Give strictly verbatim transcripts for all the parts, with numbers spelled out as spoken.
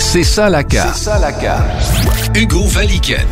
C'est ça la C A. C'est ça la C A. Hugo Valiquette.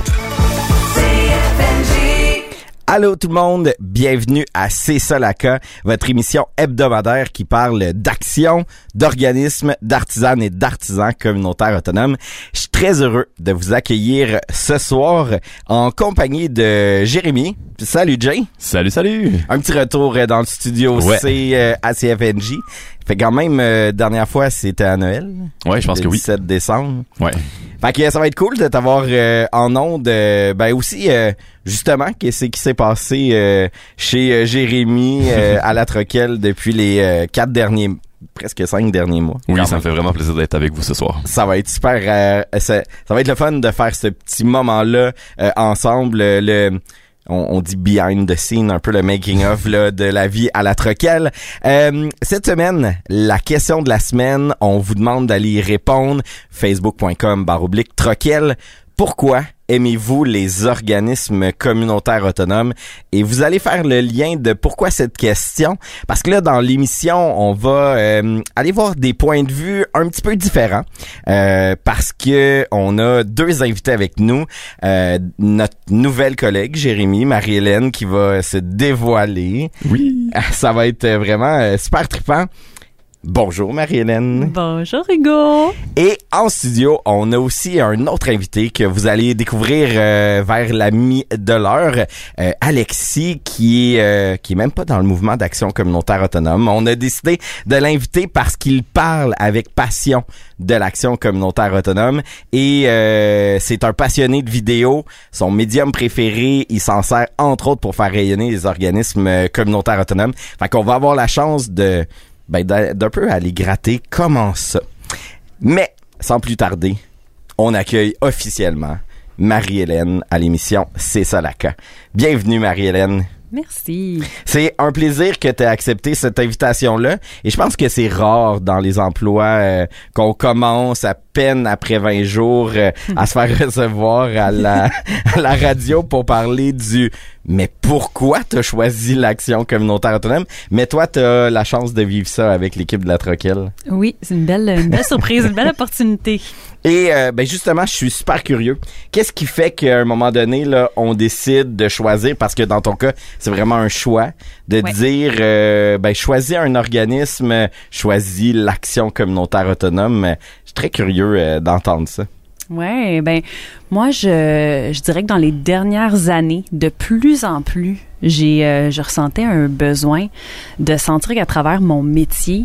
Allô tout le monde, bienvenue à C'est ça la C A, votre émission hebdomadaire qui parle d'action, d'organismes, d'artisanes et d'artisans communautaires autonomes. Je suis très heureux de vous accueillir ce soir en compagnie de Jérémy. Salut Jay. Salut, salut. Un petit retour dans le studio ouais. C euh, à C F N J. Fait quand même, euh, dernière fois, c'était à Noël. Ouais, je pense que oui. Le dix-sept décembre. Ouais. Fait que ça va être cool de t'avoir euh, en ondes. Euh, ben aussi, euh, justement, qu'est-ce qui s'est passé euh, chez euh, Jérémy euh, à la Troquelle depuis les euh, quatre derniers, presque cinq derniers mois. Oui, ça me fait vraiment plaisir d'être avec vous ce soir. Ça va être super. Euh, ça, ça va être le fun de faire ce petit moment-là euh, ensemble. Euh, le On, on dit behind the scene, un peu le making of là, de la vie à la Troquelle. Euh, cette semaine, la question de la semaine, on vous demande d'aller y répondre. Facebook.com barre oblique Troquelle. Pourquoi aimez-vous les organismes communautaires autonomes? Et vous allez faire le lien de pourquoi cette question. Parce que là, dans l'émission, on va euh, aller voir des points de vue un petit peu différents. Euh, parce que on a deux invités avec nous. Euh, notre nouvelle collègue, Jérémy, Marie-Hélène, qui va se dévoiler. Oui. Ça va être vraiment euh, super trippant. Bonjour Marie-Hélène. Bonjour Hugo. Et en studio, on a aussi un autre invité que vous allez découvrir euh, vers la mi de l'heure, euh, Alexis, qui est euh, qui est même pas dans le mouvement d'action communautaire autonome. On a décidé de l'inviter parce qu'il parle avec passion de l'action communautaire autonome et euh, c'est un passionné de vidéo. Son médium préféré, il s'en sert entre autres pour faire rayonner les organismes communautaires autonomes. Fait qu'on va avoir la chance de ben d'un peu aller gratter comment ça. Mais, sans plus tarder, on accueille officiellement Marie-Hélène à l'émission C'est ça la C A. Bienvenue Marie-Hélène. Merci. C'est un plaisir que tu aies accepté cette invitation-là. Et je pense que c'est rare dans les emplois euh, qu'on commence à peine après vingt jours euh, à se faire recevoir à la, à la radio pour parler du « Mais pourquoi t'as choisi l'action communautaire autonome? » Mais toi, t'as la chance de vivre ça avec l'équipe de la Troquelle. Oui, c'est une belle, une belle surprise, une belle opportunité. Et euh, ben justement, je suis super curieux. Qu'est-ce qui fait qu'à un moment donné, là, on décide de choisir, parce que dans ton cas, c'est vraiment un choix, de ouais. dire, euh, ben choisis un organisme, choisis l'action communautaire autonome. Je suis très curieux euh, d'entendre ça. Ouais, ben moi je je dirais que dans les dernières années, de plus en plus, j'ai euh, je ressentais un besoin de sentir qu'à travers mon métier,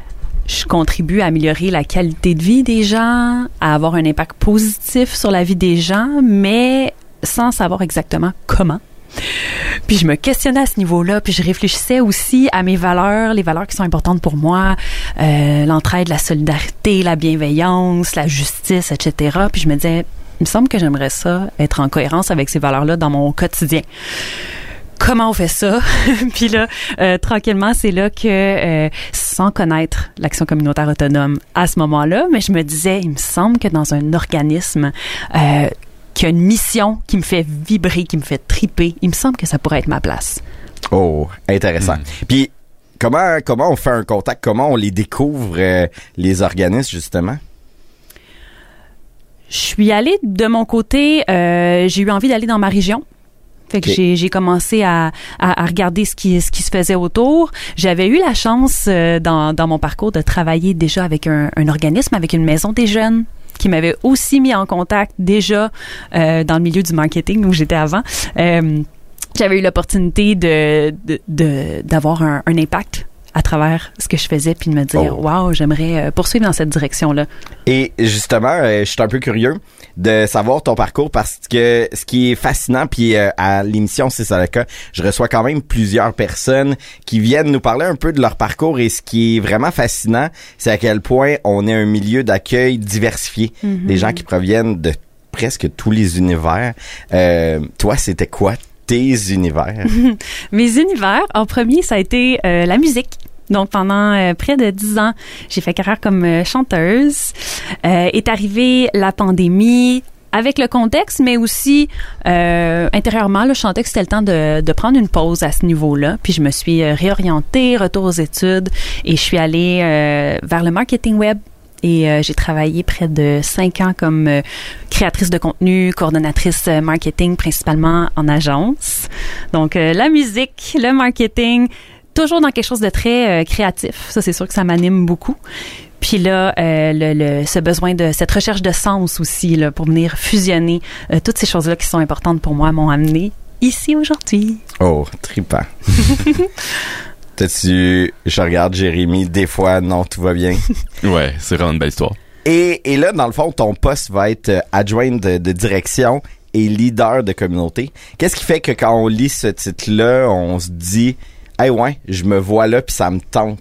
je contribue à améliorer la qualité de vie des gens, à avoir un impact positif sur la vie des gens, mais sans savoir exactement comment. Puis je me questionnais à ce niveau-là, puis je réfléchissais aussi à mes valeurs, les valeurs qui sont importantes pour moi, euh, l'entraide, la solidarité, la bienveillance, la justice, et cetera. Puis je me disais, il me semble que j'aimerais ça, être en cohérence avec ces valeurs-là dans mon quotidien. Comment on fait ça? Puis là, euh, tranquillement, c'est là que, euh, sans connaître l'action communautaire autonome à ce moment-là, mais je me disais, il me semble que dans un organisme euh, qui a une mission qui me fait vibrer, qui me fait triper, il me semble que ça pourrait être ma place. Oh, intéressant. Mmh. Puis, comment comment on fait un contact? Comment on les découvre, euh, les organismes, justement? Je suis allée de mon côté, euh, j'ai eu envie d'aller dans ma région. Fait que okay. j'ai, j'ai commencé à, à, à regarder ce qui, ce qui se faisait autour. J'avais eu la chance, euh, dans, dans mon parcours, de travailler déjà avec un, un organisme, avec une maison des jeunes, qui m'avait aussi mis en contact déjà euh, dans le milieu du marketing où j'étais avant. Euh, j'avais eu l'opportunité de, de, de d'avoir un, un impact à travers ce que je faisais, puis de me dire, oh. wow, j'aimerais poursuivre dans cette direction-là. Et justement, euh, je suis un peu curieux de savoir ton parcours parce que ce qui est fascinant, puis euh, à l'émission C'est ça le cas, je reçois quand même plusieurs personnes qui viennent nous parler un peu de leur parcours et ce qui est vraiment fascinant, c'est à quel point on est un milieu d'accueil diversifié. Mm-hmm. Des gens qui proviennent de presque tous les univers. Euh, toi, c'était quoi tes univers? Mes univers, en premier, ça a été euh, la musique. Donc, pendant euh, près de dix ans, j'ai fait carrière comme euh, chanteuse. Euh, est arrivée la pandémie avec le contexte, mais aussi euh, intérieurement, là, je sentais que c'était le temps de, de prendre une pause à ce niveau-là. Puis, je me suis euh, réorientée, retour aux études, et je suis allée euh, vers le marketing web Et euh, j'ai travaillé près de cinq ans comme euh, créatrice de contenu, coordonnatrice euh, marketing, principalement en agence. Donc, euh, la musique, le marketing, toujours dans quelque chose de très euh, créatif. Ça, c'est sûr que ça m'anime beaucoup. Puis là, euh, le, le, ce besoin de cette recherche de sens aussi, là, pour venir fusionner euh, toutes ces choses-là qui sont importantes pour moi, m'ont amené ici aujourd'hui. Oh, trippant. T'as-tu, je regarde Jérémy, des fois, non, tout va bien. Ouais, c'est vraiment une belle histoire. Et, et là, dans le fond, ton poste va être adjoint de, de direction et leader de communauté. Qu'est-ce qui fait que quand on lit ce titre-là, on se dit « Hey, ouais, je me vois là puis ça me tente ».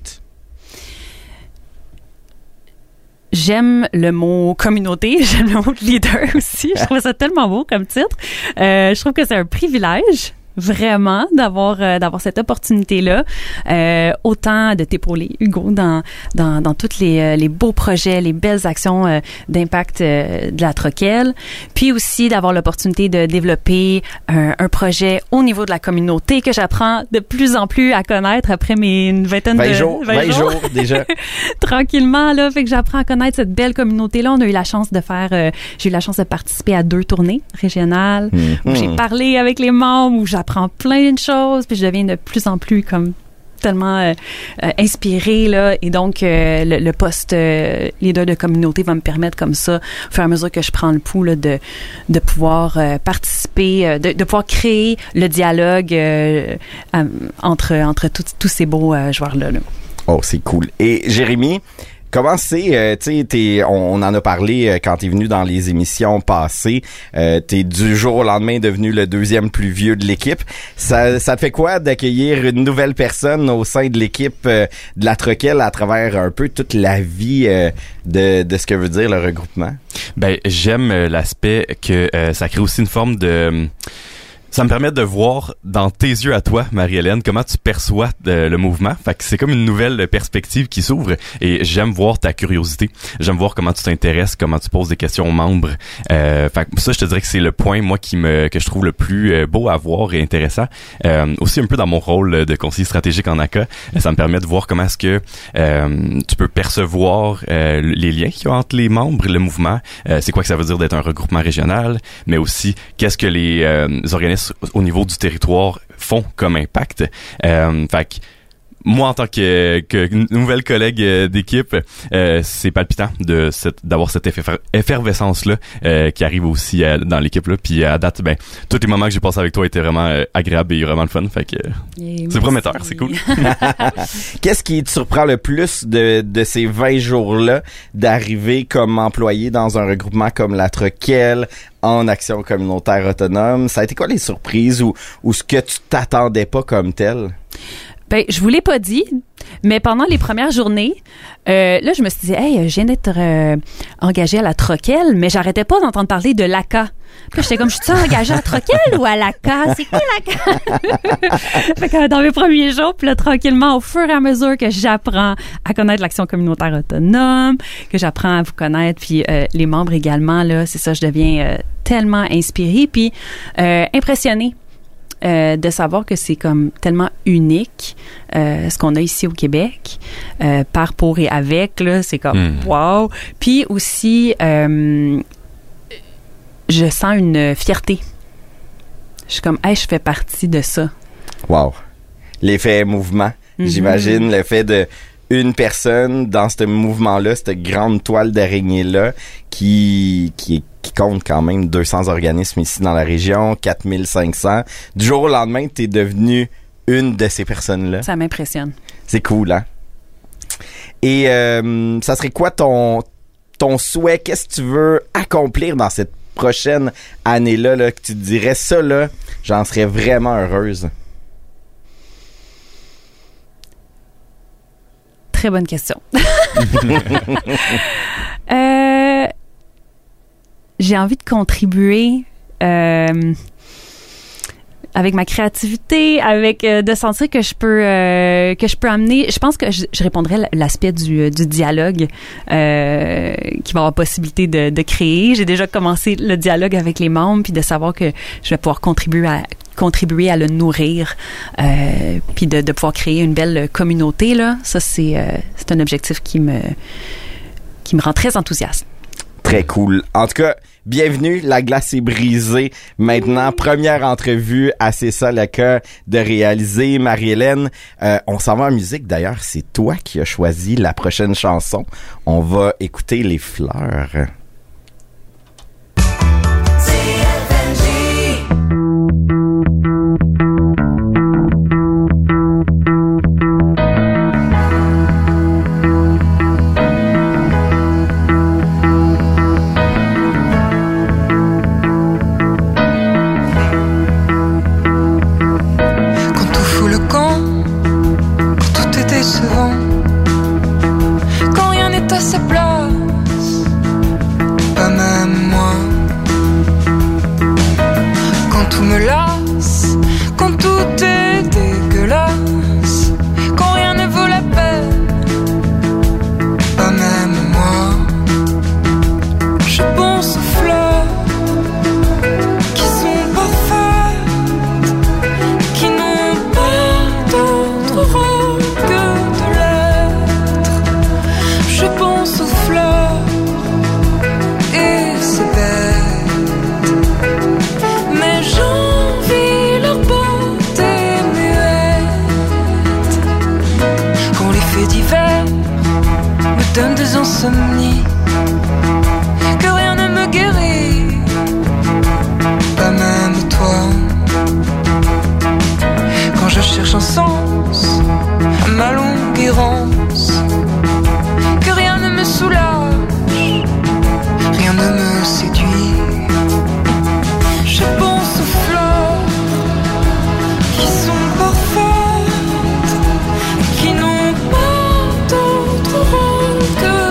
J'aime le mot communauté, j'aime le mot leader aussi. Je trouve ça tellement beau comme titre. Euh, je trouve que c'est un privilège. Vraiment d'avoir euh, d'avoir cette opportunité là, euh, autant de t'épauler, Hugo, dans dans dans toutes les euh, les beaux projets, les belles actions euh, d'impact euh, de la Troquelle, puis aussi d'avoir l'opportunité de développer un, un projet au niveau de la communauté que j'apprends de plus en plus à connaître après mes une vingtaine vingt de jours, vingt, vingt jours, jours déjà. Tranquillement là, fait que j'apprends à connaître cette belle communauté là. On a eu la chance de faire, euh, j'ai eu la chance de participer à deux tournées régionales mmh. où j'ai parlé avec les membres, où j'apprends plein de choses, puis je deviens de plus en plus comme tellement euh, euh, inspirée là, et donc euh, le, le poste euh, leader de communauté va me permettre comme ça, au fur et à mesure que je prends le pouls là, de de pouvoir euh, participer, euh, de, de pouvoir créer le dialogue euh, euh, entre entre tous ces beaux euh, joueurs là, là. Oh, c'est cool. Et Jérémy, comment c'est, euh, tu sais, t'es, on, on en a parlé euh, quand t'es venu dans les émissions passées, euh, t'es du jour au lendemain devenu le deuxième plus vieux de l'équipe. Ça, ça te fait quoi d'accueillir une nouvelle personne au sein de l'équipe euh, de la Troquelle à travers un peu toute la vie euh, de, de ce que veut dire le regroupement? Ben, j'aime euh, l'aspect que euh, ça crée aussi une forme de... Ça me permet de voir dans tes yeux à toi, Marie-Hélène, comment tu perçois de, le mouvement. Fait que c'est comme une nouvelle perspective qui s'ouvre et j'aime voir ta curiosité. J'aime voir comment tu t'intéresses, comment tu poses des questions aux membres. Euh, fait que ça, je te dirais que c'est le point, moi, qui me que je trouve le plus beau à voir et intéressant. Euh, aussi un peu dans mon rôle de conseiller stratégique en A C A, ça me permet de voir comment est-ce que euh, tu peux percevoir euh, les liens qu'il y a entre les membres, le mouvement. Euh, c'est quoi que ça veut dire d'être un regroupement régional, mais aussi qu'est-ce que les euh, organismes au niveau du territoire font comme impact. Euh, fait que moi, en tant que, que nouvelle collègue d'équipe, euh, c'est palpitant de cette, d'avoir cette effer- effervescence-là euh, qui arrive aussi euh, dans l'équipe-là. Puis à date, ben, tous les moments que j'ai passés avec toi étaient vraiment euh, agréables et vraiment le fun. Fait que euh, yeah, c'est prometteur, c'est cool. Qu'est-ce qui te surprend le plus de, de ces vingt jours-là d'arriver comme employé dans un regroupement comme la Troquelle, en action communautaire autonome? Ça a été quoi les surprises ou, ou ce que tu t'attendais pas comme tel? Ben, je vous l'ai pas dit, mais pendant les premières journées, euh, là, je me suis dit, hey, je viens d'être euh, engagée à la Troquelle, mais j'arrêtais pas d'entendre parler de l'A C A. Puis j'étais comme, je suis engagée à la Troquelle ou à l'A C A? C'est quoi l'A C A? Fait que dans mes premiers jours, puis là, tranquillement, au fur et à mesure que j'apprends à connaître l'action communautaire autonome, que j'apprends à vous connaître, puis euh, les membres également, là, c'est ça, je deviens euh, tellement inspirée, puis euh, impressionnée. Euh, de savoir que c'est comme tellement unique euh, ce qu'on a ici au Québec, euh, par, pour et avec, là, c'est comme mmh. wow. Puis aussi, euh, je sens une fierté. Je suis comme, hey, je fais partie de ça. Wow. L'effet mouvement, mmh. j'imagine, le fait de une personne dans ce mouvement-là, cette grande toile d'araignée-là, qui, qui, qui compte quand même deux cents organismes ici dans la région, quatre mille cinq cents. Du jour au lendemain, t'es devenu une de ces personnes-là. Ça m'impressionne. C'est cool, hein? Et euh, ça serait quoi ton, ton souhait? Qu'est-ce que tu veux accomplir dans cette prochaine année-là, là, que tu te dirais, ça, là, j'en serais vraiment heureuse? Très bonne question. euh, j'ai envie de contribuer euh, avec ma créativité, avec euh, de sentir que je peux euh, que je peux amener. Je pense que je, je répondrais l'aspect du, du dialogue euh, qui va avoir possibilité de, de créer. J'ai déjà commencé le dialogue avec les membres, puis de savoir que je vais pouvoir contribuer à contribuer à le nourrir, euh, puis de, de pouvoir créer une belle communauté là. Ça c'est euh, c'est un objectif qui me qui me rend très enthousiaste. Très cool. En tout cas, bienvenue, la glace est brisée. Maintenant, première entrevue à C'est ça le cas de réaliser. Marie-Hélène, euh, on s'en va en musique. D'ailleurs, c'est toi qui as choisi la prochaine chanson. On va écouter Les Fleurs. Insomnie, que rien ne me guérit, pas même toi. Quand je cherche un sens à ma longue errance, que rien ne me soulage, rien ne me séduit. Je pense aux fleurs qui sont parfaites et qui n'ont pas d'autre rôle que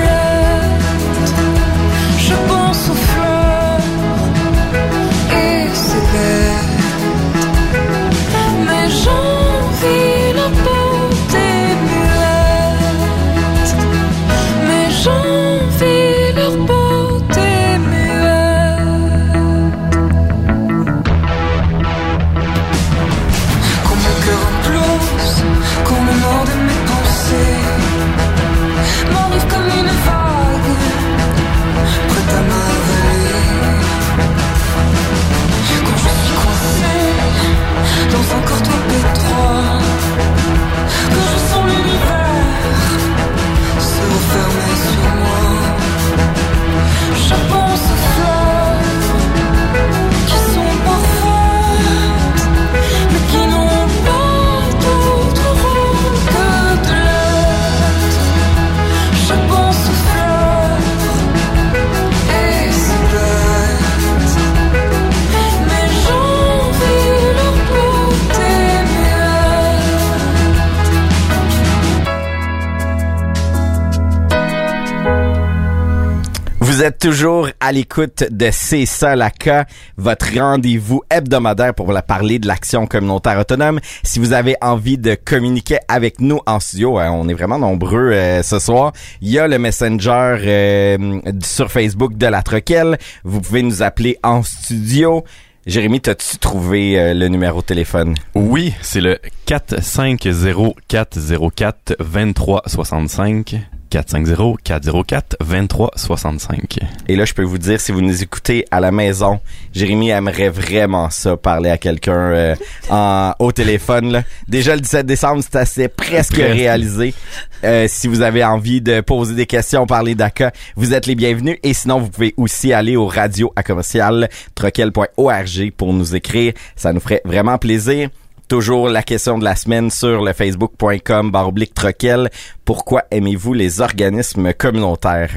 Vous êtes toujours à l'écoute de C'est ça la cas, votre rendez-vous hebdomadaire pour la parler de l'action communautaire autonome. Si vous avez envie de communiquer avec nous en studio, hein, on est vraiment nombreux euh, ce soir. Il y a le Messenger euh, sur Facebook de la Troquelle. Vous pouvez nous appeler en studio. Jérémy, t'as-tu trouvé euh, le numéro de téléphone? Oui, c'est le quatre cinq zéro quatre zéro quatre deux trois six cinq. quatre cinq zéro quatre zéro quatre deux trois six cinq. Et là, je peux vous dire, si vous nous écoutez à la maison, Jérémy aimerait vraiment ça, parler à quelqu'un euh, en, au téléphone. Là. Déjà, le dix-sept décembre, c'est assez presque, presque. réalisé. Euh, si vous avez envie de poser des questions, parler d'A C A, vous êtes les bienvenus. Et sinon, vous pouvez aussi aller au radio à commercial troquel point org pour nous écrire. Ça nous ferait vraiment plaisir. Toujours la question de la semaine sur le facebook point com barre oblique Troquel. Pourquoi aimez-vous les organismes communautaires?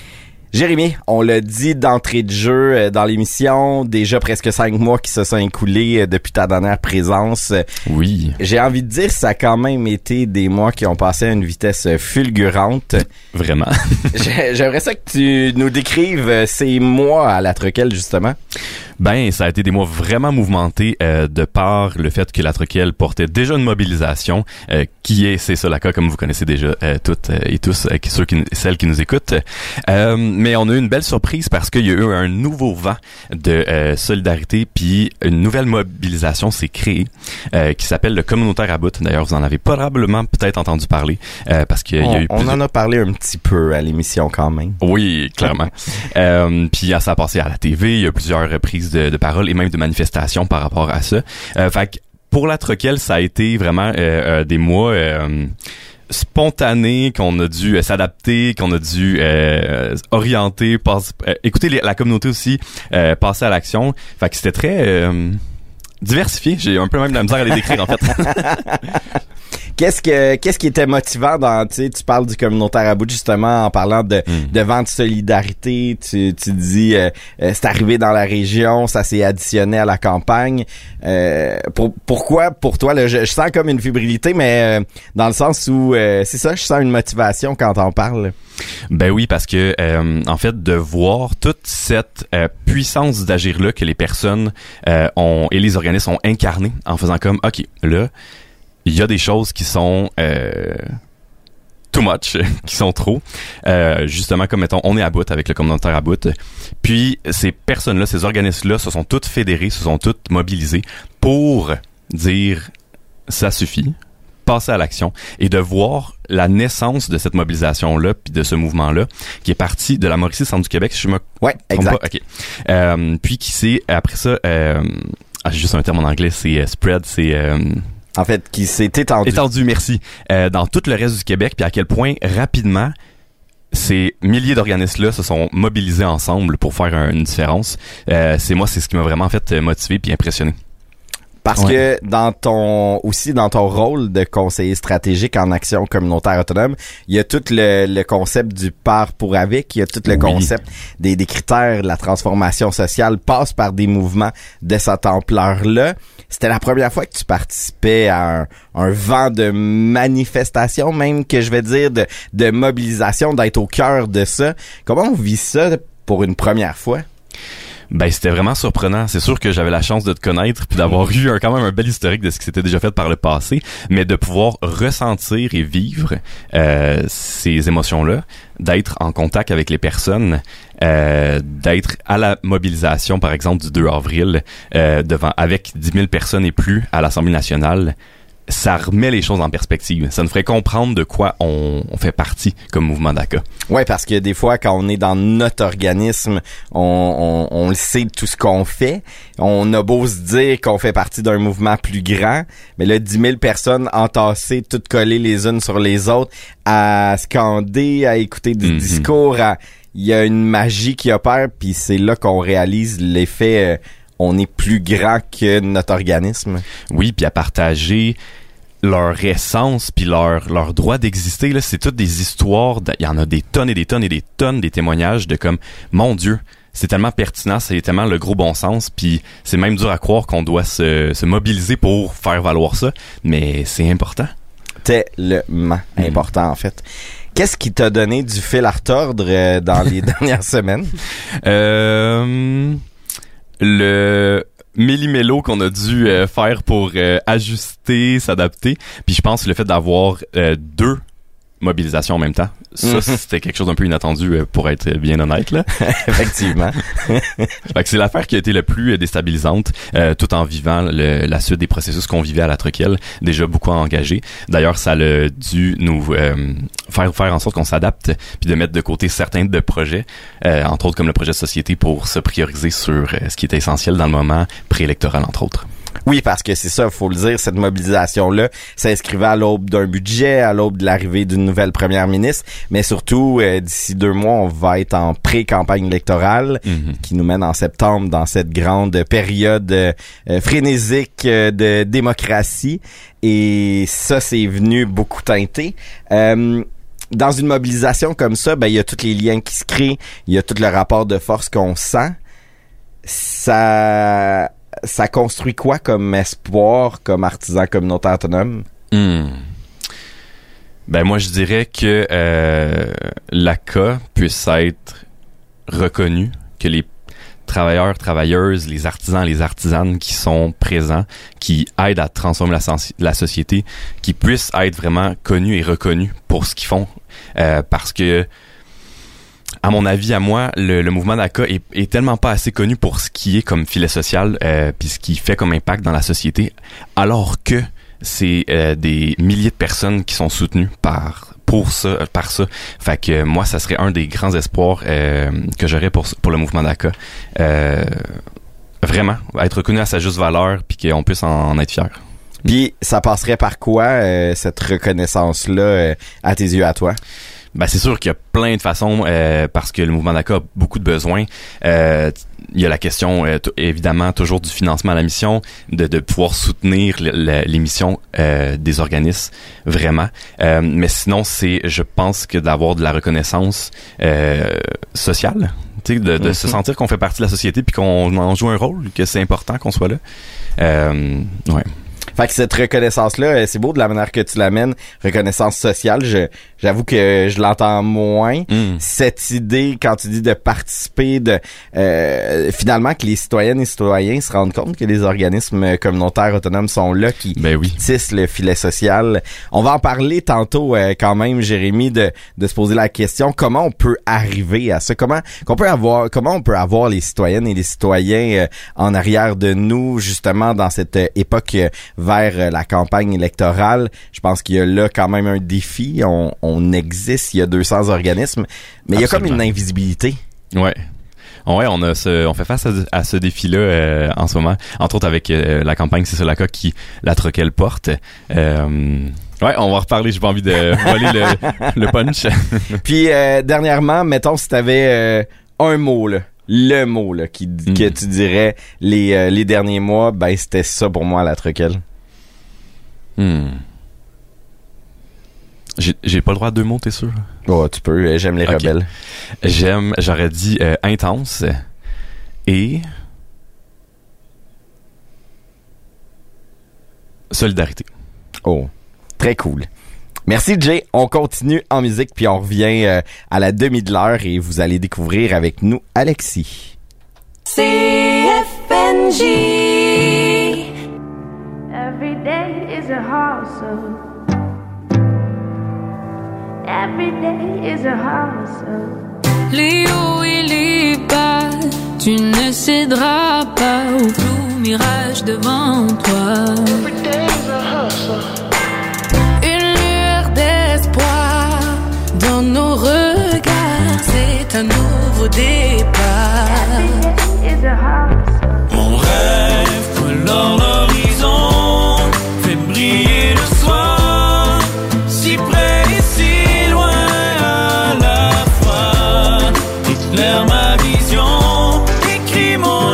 Jérémy, on l'a dit d'entrée de jeu euh, dans l'émission, déjà presque cinq mois qui se sont écoulés euh, depuis ta dernière présence. Oui. J'ai envie de dire, ça a quand même été des mois qui ont passé à une vitesse fulgurante. Vraiment. J'aimerais ça que tu nous décrives ces mois à la Troquelle, justement. Ben, ça a été des mois vraiment mouvementés euh, de par le fait que la Troquelle portait déjà une mobilisation euh, qui est C'est ça la cas, comme vous connaissez déjà euh, toutes euh, et tous, euh, ceux qui, celles qui nous écoutent. Euh, mais on a eu une belle surprise parce qu'il y a eu un nouveau vent de euh, solidarité, puis une nouvelle mobilisation s'est créée euh, qui s'appelle le Communautaire à bout. D'ailleurs, vous en avez probablement peut-être entendu parler euh, parce qu'il y a on, eu on en a parlé un petit peu à l'émission quand même. Oui, clairement. euh, puis ça a passé à la T V, il y a plusieurs reprises de, de parole et même de manifestations par rapport à ça. Euh, fait que pour la Troquelle, ça a été vraiment euh, euh, des mois euh, spontanés, qu'on a dû euh, s'adapter, qu'on a dû euh, orienter, passe, euh, écouter les, la communauté aussi, euh, passer à l'action. Fait que c'était très euh, diversifié. J'ai un peu même de la misère à les décrire en fait. Qu'est-ce que qu'est-ce qui était motivant dans, tu sais, tu parles du communautaire à bout justement en parlant de mm. de vent de solidarité, tu tu dis euh, euh, c'est arrivé dans la région, ça s'est additionné à la campagne. Euh, pour, pourquoi pour toi là, je, je sens comme une fébrilité, mais euh, dans le sens où euh, c'est ça, je sens une motivation quand on parle. Ben oui, parce que euh, en fait, de voir toute cette euh, puissance d'agir là que les personnes euh, ont et les organismes ont incarné en faisant comme ok là. Il y a des choses qui sont euh, too much, qui sont trop. Euh, justement, comme mettons, on est à bout avec le communautaire à bout. Puis ces personnes-là, ces organismes-là, se sont toutes fédérés, se sont toutes mobilisés pour dire ça suffit, passer à l'action et de voir la naissance de cette mobilisation-là puis de ce mouvement-là qui est parti de la Mauricie, centre du Québec, si je me Ouais, exact. pas. Ok. Euh, puis qui s'est après ça, euh, ah, j'ai juste un terme en anglais, c'est euh, spread, c'est euh, En fait, qui s'est étendu. Étendu, merci. Euh, dans tout le reste du Québec, puis à quel point, rapidement, ces milliers d'organismes-là se sont mobilisés ensemble pour faire un, une différence. Euh, c'est moi, c'est ce qui m'a vraiment fait motiver puis impressionné. Parce Ouais. que dans ton aussi dans ton rôle de conseiller stratégique en action communautaire autonome, il y a tout le, le concept du par pour avec, il y a tout le Oui. concept des, des critères de la transformation sociale passe par des mouvements de cette ampleur-là. C'était la première fois que tu participais à un, un vent de manifestation, même que je vais dire de, de mobilisation, d'être au cœur de ça. Comment on vit ça pour une première fois? Ben, c'était vraiment surprenant. C'est sûr que j'avais la chance de te connaître puis d'avoir eu un, quand même un bel historique de ce qui s'était déjà fait par le passé, mais de pouvoir ressentir et vivre euh, ces émotions-là, d'être en contact avec les personnes, euh, d'être à la mobilisation, par exemple, du deux avril, euh, devant avec dix mille personnes et plus à l'Assemblée nationale, ça remet les choses en perspective. Ça nous ferait comprendre de quoi on, on fait partie comme mouvement d'A C A. Ouais, parce que des fois, quand on est dans notre organisme, on, on, on le sait de tout ce qu'on fait. On a beau se dire qu'on fait partie d'un mouvement plus grand, mais là, dix mille personnes entassées, toutes collées les unes sur les autres, à scander, à écouter du Mm-hmm. discours, à, il y a une magie qui opère, puis c'est là qu'on réalise l'effet... Euh, on est plus grand que notre organisme. Oui, puis à partager leur essence puis leur leur droit d'exister là, c'est toutes des histoires, il y en a des tonnes et des tonnes et des tonnes des témoignages de comme mon Dieu, c'est tellement pertinent, c'est tellement le gros bon sens, puis c'est même dur à croire qu'on doit se se mobiliser pour faire valoir ça, mais c'est important. Tellement Mm. important en fait. Qu'est-ce qui t'a donné du fil à retordre euh, dans les dernières semaines? Euh le millimélo qu'on a dû euh, faire pour euh, ajuster, s'adapter. Puis je pense que le fait d'avoir euh, deux mobilisations en même temps, ça, Mm-hmm. c'était quelque chose d'un peu inattendu euh, pour être bien honnête, là. Effectivement. Fait que c'est l'affaire qui a été le plus déstabilisante, euh, tout en vivant le, la suite des processus qu'on vivait à la Troquelle, déjà beaucoup engagé. D'ailleurs, ça a dû nous euh, faire faire en sorte qu'on s'adapte puis de mettre de côté certains de projets, euh, entre autres comme le projet de société, pour se prioriser sur euh, ce qui était essentiel dans le moment préélectoral, entre autres. Oui, parce que c'est ça, faut le dire, cette mobilisation-là s'inscrivait à l'aube d'un budget, à l'aube de l'arrivée d'une nouvelle première ministre, mais surtout, euh, d'ici deux mois, on va être en pré-campagne électorale, Mm-hmm. qui nous mène en septembre dans cette grande période euh, frénésique euh, de démocratie, et ça, c'est venu beaucoup teinter. Euh, dans une mobilisation comme ça, ben il y a tous les liens qui se créent, il y a tout le rapport de force qu'on sent. Ça... Ça construit quoi comme espoir, comme artisan communautaire autonome? Hmm. Ben moi je dirais que euh, l'A C A puisse être reconnu, que les travailleurs, travailleuses, les artisans, les artisanes qui sont présents, qui aident à transformer la, sens- la société, qui puissent être vraiment connus et reconnus pour ce qu'ils font. Euh, parce que, à mon avis, à moi, le, le mouvement d'A C A est, est tellement pas assez connu pour ce qui est comme filet social, euh, puis ce qui fait comme impact dans la société, alors que c'est euh, des milliers de personnes qui sont soutenues par pour ça, par ça. Fait que euh, moi, ça serait un des grands espoirs euh, que j'aurais pour pour le mouvement d'A C A. Euh, vraiment, être reconnu à sa juste valeur, puis qu'on puisse en, en être fier. Puis ça passerait par quoi euh, cette reconnaissance-là euh, à tes yeux, à toi? Ben c'est sûr qu'il y a plein de façons euh, parce que le mouvement d'A C A a beaucoup de besoins. Euh, il y a la question euh, t- évidemment toujours du financement à la mission, de, de pouvoir soutenir l- l- les missions euh, des organismes vraiment. Euh, mais sinon c'est, je pense que d'avoir de la reconnaissance euh, sociale, tu sais, de, de mm-hmm. se sentir qu'on fait partie de la société puis qu'on en joue un rôle, que c'est important qu'on soit là. Euh, ouais. Fait que cette reconnaissance-là, c'est beau de la manière que tu l'amènes, reconnaissance sociale, je, j'avoue que je l'entends moins. Mm. Cette idée, quand tu dis de participer, de euh, finalement que les citoyennes et citoyens se rendent compte que les organismes communautaires autonomes sont là, qui, ben oui. qui tissent le filet social. On va en parler tantôt euh, quand même, Jérémy, de, de se poser la question, comment on peut arriver à ça? Comment qu'on peut avoir, comment on peut avoir les citoyennes et les citoyens euh, en arrière de nous, justement, dans cette euh, époque euh, vers la campagne électorale. Je pense qu'il y a là quand même un défi. On, on existe, il y a deux cents organismes, mais Absolument. Il y a comme une invisibilité. Ouais. Ouais, on a ce, on fait face à, à ce défi-là euh, en ce moment, entre autres avec euh, la campagne C'est ça l'A C A qui la troquelle porte. Euh, ouais, on va reparler. J'ai pas envie de voler le, le punch. Puis euh, dernièrement, mettons si t'avais euh, un mot là. Le mot là qui mm. que tu dirais les euh, les derniers mois, ben c'était ça pour moi la troquelle. Hmm. J'ai j'ai pas le droit à deux mots, t'es sûr? Oh, tu peux. J'aime les okay. rebelles. J'aime, j'aurais dit euh, intense et solidarité. Oh, très cool. Merci Jay, on continue en musique puis on revient euh, à la demi de l'heure et vous allez découvrir avec nous Alexis. C F N J Every day is a hustle. Every day is a hustle. Les hauts et les bas, tu ne céderas pas au flou mirage devant toi. Every day is a hustle. D'espoir dans nos regards, c'est un nouveau départ. Mon rêve colore l'horizon, fait briller le soir, si près et si loin à la fois, éclaire ma vision, écris mon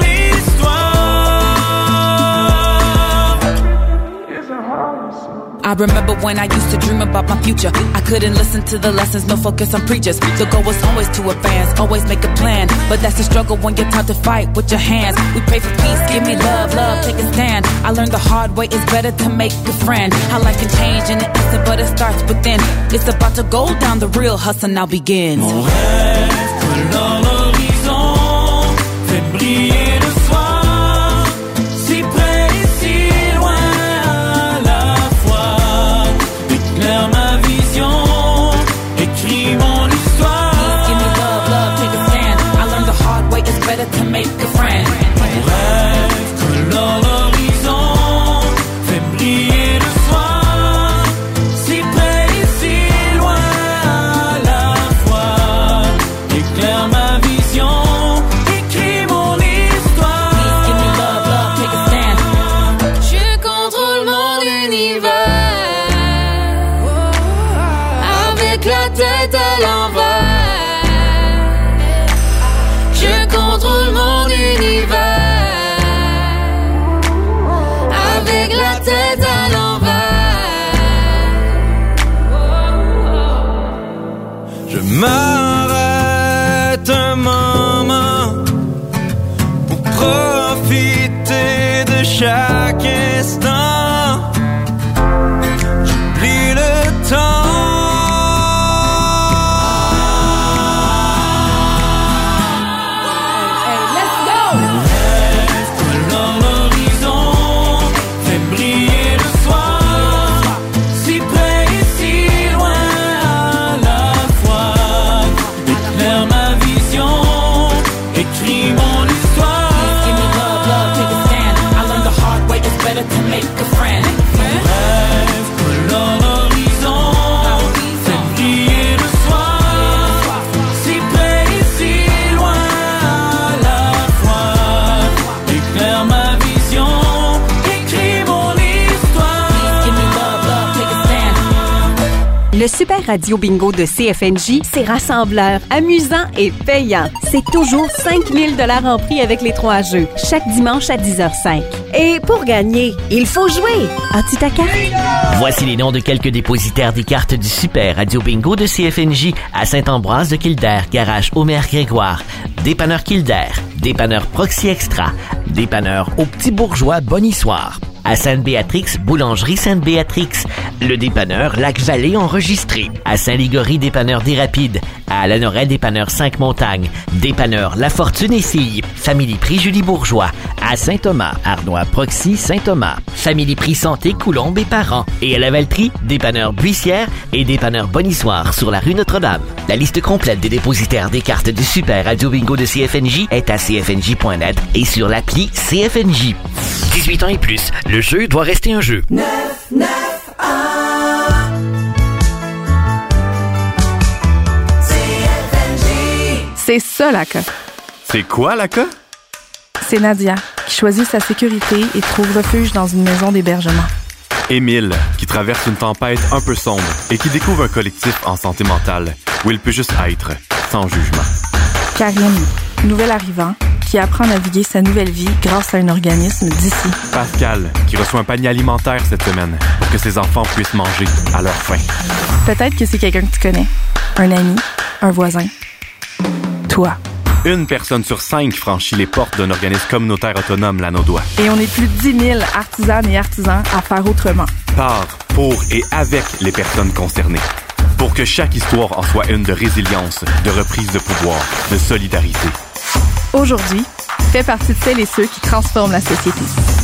I remember when I used to dream about my future. I couldn't listen to the lessons, no focus on preachers. The goal was always to advance, always make a plan. But that's a struggle when you're taught to fight with your hands. We pray for peace, give me love, love, take a stand. I learned the hard way, it's better to make a friend. How life can change in an instant, but it starts within. It's about to go down, the real hustle now begins. Mon rêve colore l'horizon, fait briller le soir, si près et si loin à la fois. Éclaire ma vision, écris mon histoire. Please give me love, love, take a stand. I learned the hard way, it's better to make a friend. Mon rêve colore l'horizon, fait briller le soir, si près et si loin à la fois. Éclaire ma vision, écris mon histoire. Please give me love, love, take a stand. Je contrôle mon univers avec la tête à l'envers. Je contrôle mon univers avec la tête à l'envers. Je m'arrête un moment Le Super Radio Bingo de C F N J, c'est rassembleur, amusant et payant. C'est toujours cinq mille dollars en prix avec les trois jeux, chaque dimanche à dix heures cinq. Et pour gagner, il faut jouer. As-tu ta carte? Voici les noms de quelques dépositaires des cartes du Super Radio Bingo de C F N J à Saint-Ambroise de Kildare, Garage Omer Grégoire, Dépanneur Kildare, Dépanneur Proxy Extra, Dépanneur au Petit Bourgeois Bonissoir. À Sainte-Béatrix, Boulangerie Sainte-Béatrix. Le dépanneur Lac-Vallée enregistré. À Saint-Ligory, dépanneur des Rapides. À Lanoret, dépanneur Cinq-Montagnes. Dépanneur La Fortune et Filles. Family Prix Julie Bourgeois. À Saint-Thomas, Arnois Proxy Saint-Thomas. Family Prix Santé Coulombe et Parents. Et à Lavaltrie, dépanneur Buissière et dépanneur Bonissoir sur la rue Notre-Dame. La liste complète des dépositaires des cartes du Super Radio Bingo de C F N J est à c f n j point net et sur l'appli C F N J. dix-huit ans et plus, le jeu doit rester un jeu. neuf neuf un C F N J. C'est ça, la C A. C'est quoi, la C A? C'est Nadia, qui choisit sa sécurité et trouve refuge dans une maison d'hébergement. Émile, qui traverse une tempête un peu sombre et qui découvre un collectif en santé mentale où il peut juste être, sans jugement. Karine, nouvel arrivant, qui apprend à naviguer sa nouvelle vie grâce à un organisme d'ici. Pascal, qui reçoit un panier alimentaire cette semaine pour que ses enfants puissent manger à leur faim. Peut-être que c'est quelqu'un que tu connais. Un ami, un voisin. Toi. Une personne sur cinq franchit les portes d'un organisme communautaire autonome, l'Anaudois. Et on est plus de dix mille artisanes et artisans à faire autrement. Par, pour et avec les personnes concernées. Pour que chaque histoire en soit une de résilience, de reprise de pouvoir, de solidarité. Aujourd'hui, fais partie de celles et ceux qui transforment la société.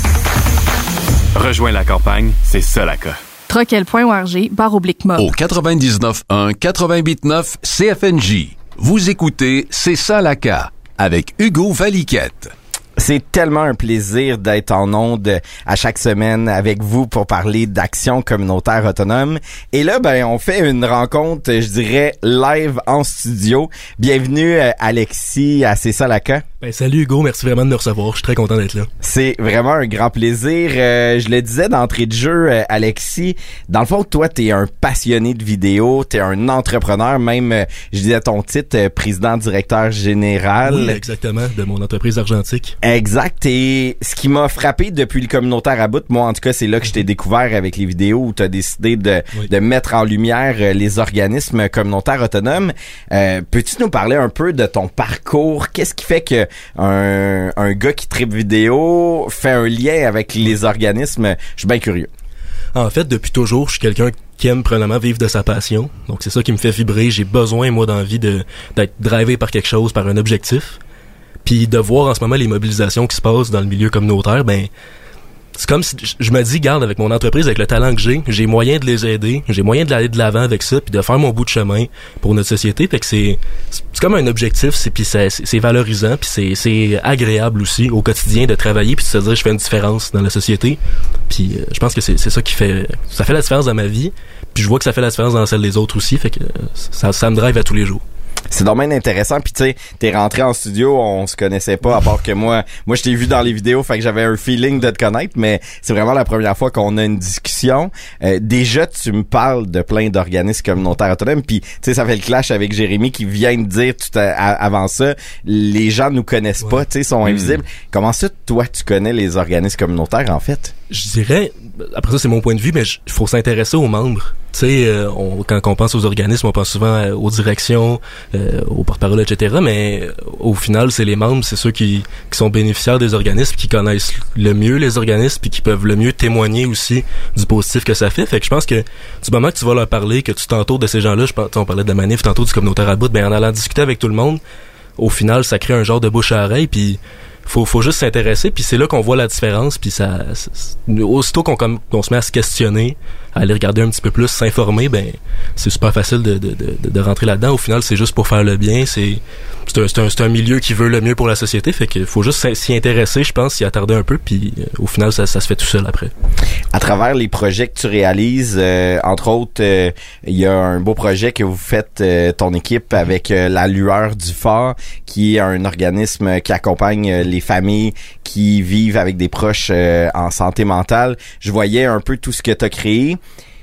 Rejoins la campagne, c'est ça la C A. Troquel point org, barre oblique mob. Au quatre-vingt-dix-neuf un quatre-vingt-huit neuf C F N J. Vous écoutez C'est ça la C A avec Hugo Valiquette. C'est tellement un plaisir d'être en onde à chaque semaine avec vous pour parler d'action communautaire autonome. Et là, ben, on fait une rencontre, je dirais, live en studio. Bienvenue, Alexis, à C'est ça la C A. Ben, salut Hugo, merci vraiment de me recevoir. Je suis très content d'être là. C'est vraiment un grand plaisir. Euh, je le disais d'entrée de jeu, euh, Alexis, dans le fond, toi, t'es un passionné de vidéo, t'es un entrepreneur, même, euh, je disais ton titre, euh, président-directeur général. Oui, exactement, de mon entreprise argentique. Exact. Et ce qui m'a frappé depuis le communautaire à bout, moi, en tout cas, c'est là que je t'ai découvert avec les vidéos où t'as décidé de, oui. de mettre en lumière euh, les organismes communautaires autonomes. Euh, peux-tu nous parler un peu de ton parcours? Qu'est-ce qui fait que Un, un gars qui tripe vidéo fait un lien avec les organismes? Je suis bien curieux. En fait, depuis toujours, je suis quelqu'un qui aime premièrement vivre de sa passion. Donc, c'est ça qui me fait vibrer. J'ai besoin, moi, d'envie de, d'être drivé par quelque chose, par un objectif. Puis de voir en ce moment les mobilisations qui se passent dans le milieu communautaire, ben, c'est comme si je me dis, garde, avec mon entreprise, avec le talent que j'ai, j'ai moyen de les aider, j'ai moyen de aller de l'avant avec ça, puis de faire mon bout de chemin pour notre société. Fait que c'est c'est comme un objectif, c'est puis c'est, c'est valorisant, puis c'est c'est agréable aussi au quotidien de travailler, puis de se dire je fais une différence dans la société. Puis euh, je pense que c'est c'est ça qui fait ça fait la différence dans ma vie, puis je vois que ça fait la différence dans celle des autres aussi. Fait que euh, ça ça me drive à tous les jours. C'est dommage intéressant, puis tu sais, t'es rentré en studio, on se connaissait pas, à part que moi, moi je t'ai vu dans les vidéos, fait que j'avais un feeling de te connaître, mais c'est vraiment la première fois qu'on a une discussion. Euh, déjà, tu me parles de plein d'organismes communautaires autonomes, puis tu sais, ça fait le clash avec Jérémy qui vient de dire tout à, à, avant ça, les gens nous connaissent ouais. pas, tu sais, sont mmh. invisibles. Comment ça, toi, tu connais les organismes communautaires, en fait? Je dirais, après ça, c'est mon point de vue, mais il faut s'intéresser aux membres. Tu sais, euh, on, quand on pense aux organismes, on pense souvent euh, aux directions, euh, aux porte-parole, et cetera. Mais euh, au final, c'est les membres, c'est ceux qui, qui sont bénéficiaires des organismes, qui connaissent le mieux les organismes, puis qui peuvent le mieux témoigner aussi du positif que ça fait. Fait que je pense que du moment que tu vas leur parler, que tu t'entoures de ces gens-là, je pense, on parlait de la manif, tantôt du communautaire à bout, ben en allant discuter avec tout le monde, au final, ça crée un genre de bouche à oreille, puis faut faut juste s'intéresser, puis c'est là qu'on voit la différence, puis ça, ça aussitôt qu'on comme qu'on se met à se questionner, à aller regarder un petit peu plus, s'informer, ben c'est super facile de de de, de rentrer là-dedans. Au final, c'est juste pour faire le bien, c'est c'est un c'est un, c'est un milieu qui veut le mieux pour la société, fait qu'il faut juste s'y intéresser, je pense, s'y attarder un peu, puis euh, au final ça ça se fait tout seul après. À travers les projets que tu réalises, euh, entre autres, il euh, y a un beau projet que vous faites, euh, ton équipe, avec euh, la Lueur du Phare, qui est un organisme qui accompagne euh, les familles qui vivent avec des proches euh, en santé mentale. Je voyais un peu tout ce que tu as créé.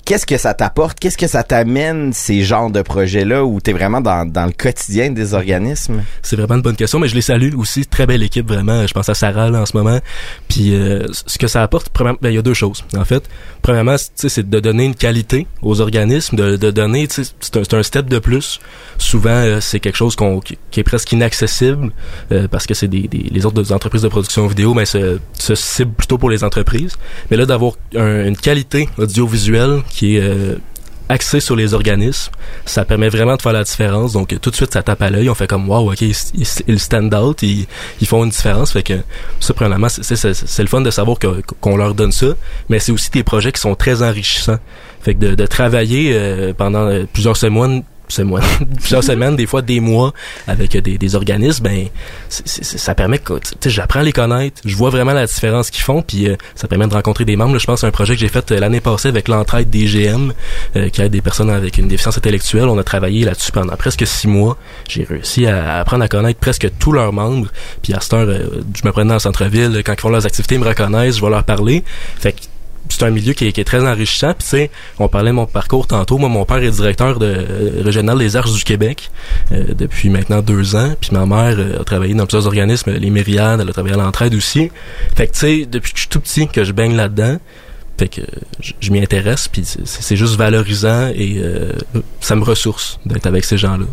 Qu'est-ce que ça t'apporte? Qu'est-ce que ça t'amène, ces genres de projets-là, où t'es vraiment dans, dans le quotidien des organismes? C'est vraiment une bonne question, mais je les salue aussi. Très belle équipe, vraiment. Je pense à Sarah, là, en ce moment. Puis, euh, ce que ça apporte, ben, il y a deux choses, en fait. Premièrement, c'est de donner une qualité aux organismes, de, de donner, tu sais, c'est un, c'est un step de plus. Souvent, euh, c'est quelque chose qu'on, qui, qui est presque inaccessible, euh, parce que c'est des, des, les autres entreprises de production vidéo, mais se, se ciblent plutôt pour les entreprises. Mais là, d'avoir un, une qualité audiovisuelle qui est euh, axée sur les organismes, ça permet vraiment de faire la différence. Donc tout de suite ça tape à l'œil, on fait comme wow, ok, ils, ils, ils stand out, ils, ils font une différence. Fait que ça, premièrement, c'est, c'est, c'est, c'est le fun de savoir que, qu'on leur donne ça, mais c'est aussi des projets qui sont très enrichissants. Fait que de, de travailler euh, pendant euh, plusieurs semaines Semaines, plusieurs semaines, des fois des mois avec des, des organismes, ben c'est, c'est, ça permet que tu sais, j'apprends à les connaître, je vois vraiment la différence qu'ils font, puis euh, ça permet de rencontrer des membres. Là, je pense à un projet que j'ai fait euh, l'année passée avec l'entraide des G M, euh, qui aide des personnes avec une déficience intellectuelle. On a travaillé là-dessus pendant presque six mois. J'ai réussi à apprendre à connaître presque tous leurs membres. Puis à cette heure, euh, je me promène dans le centre-ville, quand ils font leurs activités, ils me reconnaissent, je vais leur parler. Fait que c'est un milieu qui est, qui est très enrichissant. Puis tu sais, on parlait de mon parcours tantôt. Moi, mon père est directeur de, euh, régional des Arches du Québec euh, depuis maintenant deux ans. Puis ma mère euh, a travaillé dans plusieurs organismes, les Myriades, elle a travaillé à l'entraide aussi. Fait que tu sais, depuis que je suis tout petit que je baigne là-dedans, fait que je, je m'y intéresse. Puis c'est, c'est juste valorisant et euh, ça me ressource d'être avec ces gens-là.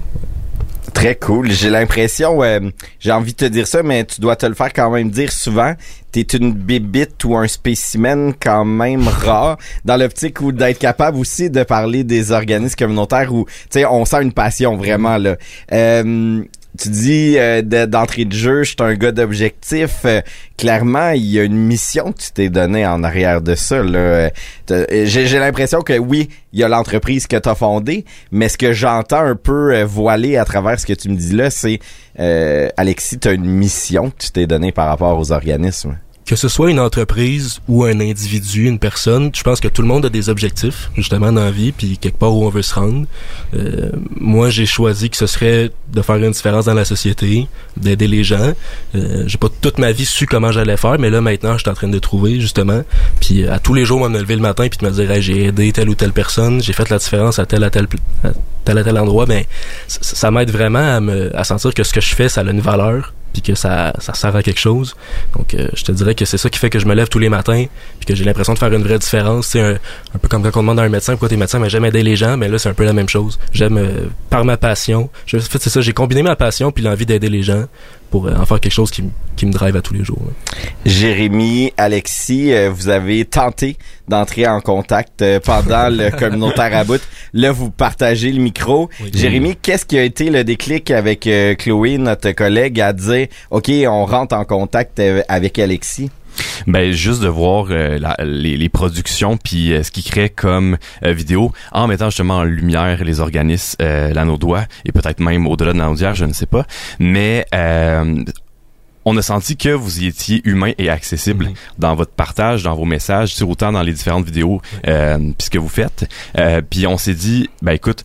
Très cool. J'ai l'impression, euh, j'ai envie de te dire ça, mais tu dois te le faire quand même dire souvent. T'es une bébite ou un spécimen quand même rare, dans l'optique où d'être capable aussi de parler des organismes communautaires où, tu sais, on sent une passion vraiment, là. Euh, tu dis euh, de, d'entrée de jeu, je suis un gars d'objectif. Euh, clairement, il y a une mission que tu t'es donnée en arrière de ça. Là. J'ai, j'ai l'impression que oui, il y a l'entreprise que tu as fondée, mais ce que j'entends un peu euh, voilé à travers ce que tu me dis là, c'est euh, Alexis, tu as une mission que tu t'es donnée par rapport aux organismes. Que ce soit une entreprise ou un individu, une personne, je pense que tout le monde a des objectifs, justement, dans la vie, puis quelque part où on veut se rendre. Euh, moi, j'ai choisi que ce serait de faire une différence dans la société, d'aider les gens. Euh, j'ai pas toute ma vie su comment j'allais faire, mais là, maintenant, je suis en train de trouver, justement. Puis à tous les jours, moi, me lever le matin puis de me dire, hey, j'ai aidé telle ou telle personne, j'ai fait la différence à tel à tel, à tel à tel endroit, ben ça, ça m'aide vraiment à me à sentir que ce que je fais, ça a une valeur, puis que ça ça sert à quelque chose. Donc euh, je te dirais que c'est ça qui fait que je me lève tous les matins puis que j'ai l'impression de faire une vraie différence. C'est un, un peu comme quand on demande à un médecin pourquoi t'es médecin, mais j'aime aider les gens, mais là c'est un peu la même chose. J'aime euh, par ma passion. Je, en fait c'est ça, j'ai combiné ma passion puis l'envie d'aider les gens pour euh, en faire quelque chose qui, qui me drive à tous les jours. Là. Jérémy, Alexis, euh, vous avez tenté d'entrer en contact euh, pendant le communautaire à bout. Là, vous partagez le micro. Oui. Jérémy, qu'est-ce qui a été le déclic avec euh, Chloé, notre collègue, à dire « OK, on rentre en contact euh, avec Alexis ». Ben juste de voir euh, la, les, les productions puis euh, ce qu'ils créent comme euh, vidéo en mettant justement en lumière les organismes, euh, l'Anaudois et peut-être même au-delà de l'Anaudière, je ne sais pas, mais euh, on a senti que vous y étiez humain et accessible mm-hmm. dans votre partage, dans vos messages, sur autant dans les différentes vidéos euh, puis ce que vous faites. Euh, puis on s'est dit, ben écoute,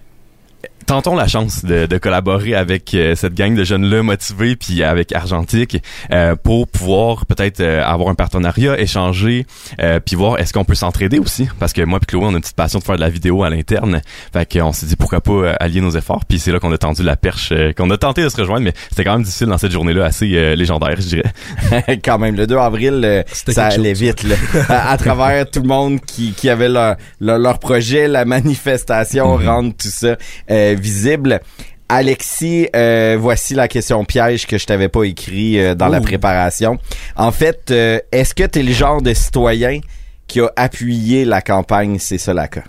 tentons la chance de, de collaborer avec euh, cette gang de jeunes-là motivés puis avec Argentique euh, pour pouvoir peut-être euh, avoir un partenariat, échanger euh, puis voir est-ce qu'on peut s'entraider aussi parce que moi puis Chloé on a une petite passion de faire de la vidéo à l'interne. Fait qu'on s'est dit pourquoi pas euh, allier nos efforts puis c'est là qu'on a tendu la perche, euh, qu'on a tenté de se rejoindre mais c'était quand même difficile dans cette journée-là assez euh, légendaire je dirais. Quand même le deux avril euh, ça allait vite là. à, à travers tout le monde qui, qui avait leur, leur, leur projet, la manifestation, mm-hmm. rendre tout ça euh, visible. Alexis, euh, voici la question piège que je t'avais pas écrit euh, dans Ouh. la préparation. En fait, euh, est-ce que tu es le genre de citoyen qui a appuyé la campagne C'est ça la cas?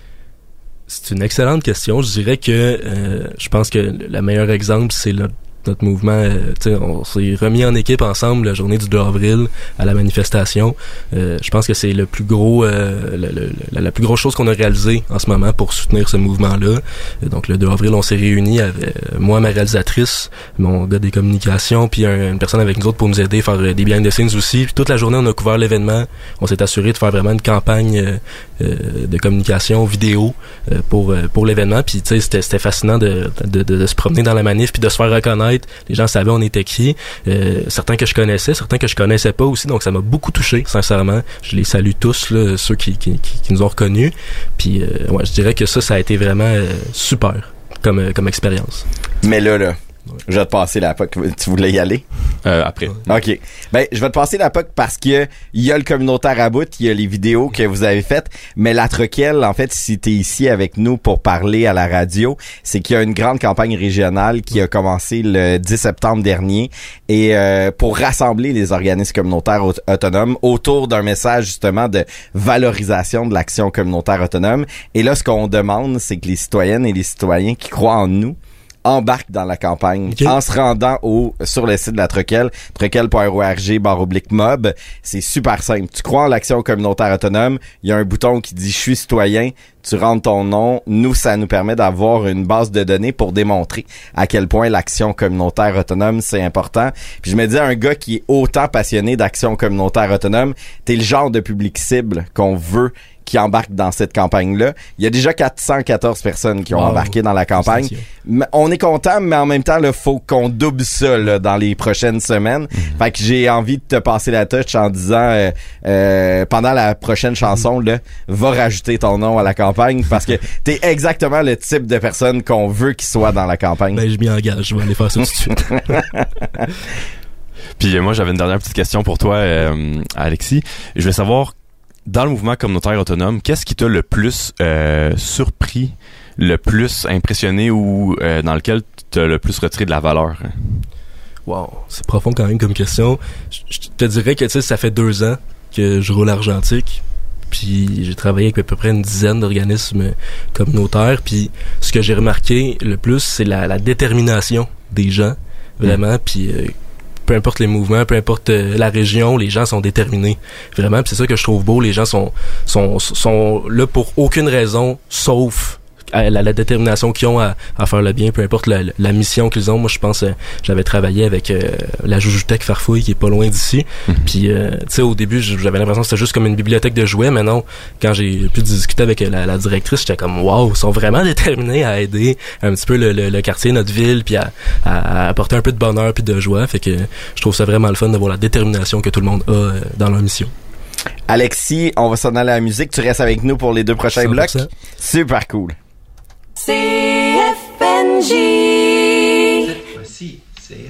C'est une excellente question. Je dirais que euh, je pense que le meilleur exemple, c'est le notre mouvement, euh, tu sais, on s'est remis en équipe ensemble la journée du deux avril à la manifestation. Euh, je pense que c'est le plus gros, euh, le, le, la, la plus grosse chose qu'on a réalisée en ce moment pour soutenir ce mouvement-là. Euh, donc le deux avril, on s'est réunis avec euh, moi, ma réalisatrice, mon gars des communications, puis un, une personne avec nous autres pour nous aider à faire euh, des behind the scenes aussi. Puis toute la journée, on a couvert l'événement. On s'est assuré de faire vraiment une campagne euh, euh, de communication vidéo euh, pour euh, pour l'événement. Puis tu sais, c'était, c'était fascinant de, de, de, de se promener dans la manif puis de se faire reconnaître reconnaître. Les gens savaient on était qui. Euh, certains que je connaissais, certains que je connaissais pas aussi. Donc ça m'a beaucoup touché, sincèrement. Je les salue tous, là, ceux qui, qui, qui, qui nous ont reconnus. Puis euh, ouais, je dirais que ça, ça a été vraiment euh, super comme, euh, comme expérience. Mais là, là, je vais te passer la P O C. Tu voulais y aller? Euh, après. OK. Ben, je vais te passer la P O C parce que il y a le communautaire à bout, il y a les vidéos que vous avez faites, mais la Troquelle, en fait, si t'es ici avec nous pour parler à la radio, c'est qu'il y a une grande campagne régionale qui a commencé le dix septembre dernier et euh, pour rassembler les organismes communautaires aut- autonomes autour d'un message justement de valorisation de l'action communautaire autonome. Et là, ce qu'on demande, c'est que les citoyennes et les citoyens qui croient en nous embarque dans la campagne okay. en se rendant au sur le site de la Troquelle, troquelle point org barre oblique mob. C'est super simple. Tu crois en l'action communautaire autonome, il y a un bouton qui dit « Je suis citoyen », tu rentres ton nom. Nous, ça nous permet d'avoir une base de données pour démontrer à quel point l'action communautaire autonome, c'est important. Puis je me dis, un gars qui est autant passionné d'action communautaire autonome, t'es le genre de public cible qu'on veut qui embarque dans cette campagne-là. Il y a déjà quatre cent quatorze personnes qui ont wow. embarqué dans la campagne. On est content, mais en même temps, il faut qu'on double ça là, dans les prochaines semaines. Mm-hmm. Fait que j'ai envie de te passer la touche en disant, euh, euh, pendant la prochaine chanson, là, va rajouter ton nom à la campagne parce que t'es exactement le type de personne qu'on veut qu'il soit dans la campagne. Ben, je m'y engage. Je vais aller faire ça tout de suite. Puis euh, moi, j'avais une dernière petite question pour toi, euh, Alexis. Je voulais savoir, dans le mouvement communautaire autonome, qu'est-ce qui t'a le plus euh, surpris, le plus impressionné ou euh, dans lequel t'as le plus retiré de la valeur? Wow, c'est profond quand même comme question. Je, je te dirais que tu sais, ça fait deux ans que je roule argentique. Puis j'ai travaillé avec à peu près une dizaine d'organismes communautaires. Puis ce que j'ai remarqué le plus, c'est la, la détermination des gens, vraiment. Mmh. Puis euh, peu importe les mouvements, peu importe euh, la région, les gens sont déterminés, vraiment. Puis c'est ça que je trouve beau. Les gens sont sont sont là pour aucune raison, sauf à la, la détermination qu'ils ont à, à faire le bien, peu importe la, la mission qu'ils ont. Moi, je pense, euh, j'avais travaillé avec euh, la Joujutech Farfouille, qui est pas loin d'ici. Mm-hmm. Puis, euh, tu sais, au début, j'avais l'impression que c'était juste comme une bibliothèque de jouets, mais non, quand j'ai pu discuter avec la, la directrice, j'étais comme, wow, ils sont vraiment déterminés à aider un petit peu le, le, le quartier, notre ville, puis à, à, à apporter un peu de bonheur puis de joie. Fait que je trouve ça vraiment le fun de voir la détermination que tout le monde a euh, dans leur mission. Alexis, on va s'en aller à la musique. Tu restes avec nous pour les deux prochains cent pour cent. blocs. Super cool. C F N J. Voici, c'est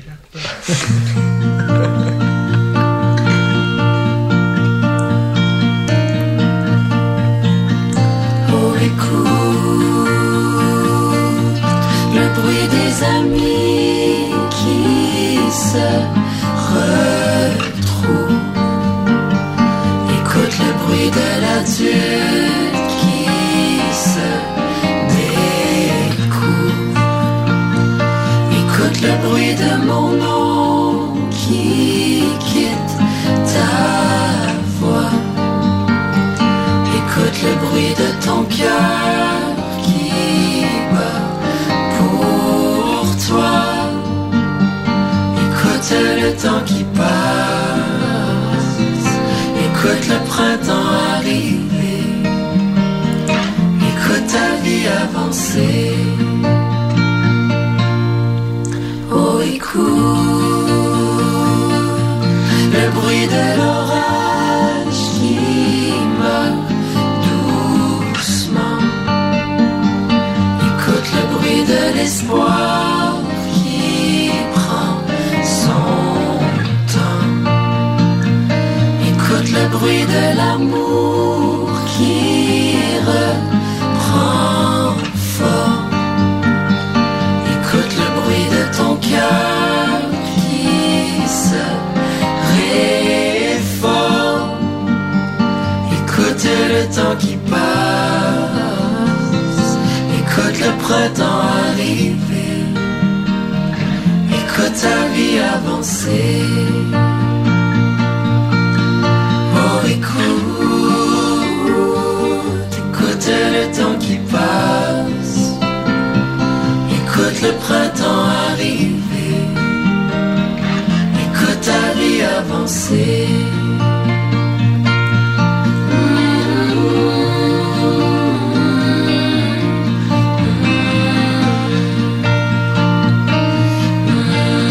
Oh, écoute le bruit des amis qui se retrouvent. Écoute le bruit de l'adulte qui se le bruit de mon nom qui quitte ta voix. Écoute le bruit de ton cœur qui bat pour toi. Écoute le temps qui passe. Écoute le printemps arriver. Écoute ta vie avancer. Oh, écoute le bruit de l'orage qui meurt doucement. Écoute le bruit de l'espoir qui prend son temps. Écoute le bruit de l'amour qui reprend forme. Écoute le bruit de ton cœur qui se réforme. Écoute le temps qui passe. Écoute le printemps arriver. Écoute ta vie avancer. Oh, écoute, écoute le temps qui passe. Écoute le printemps arriver. Écoute ta vie avancer. Mm-hmm.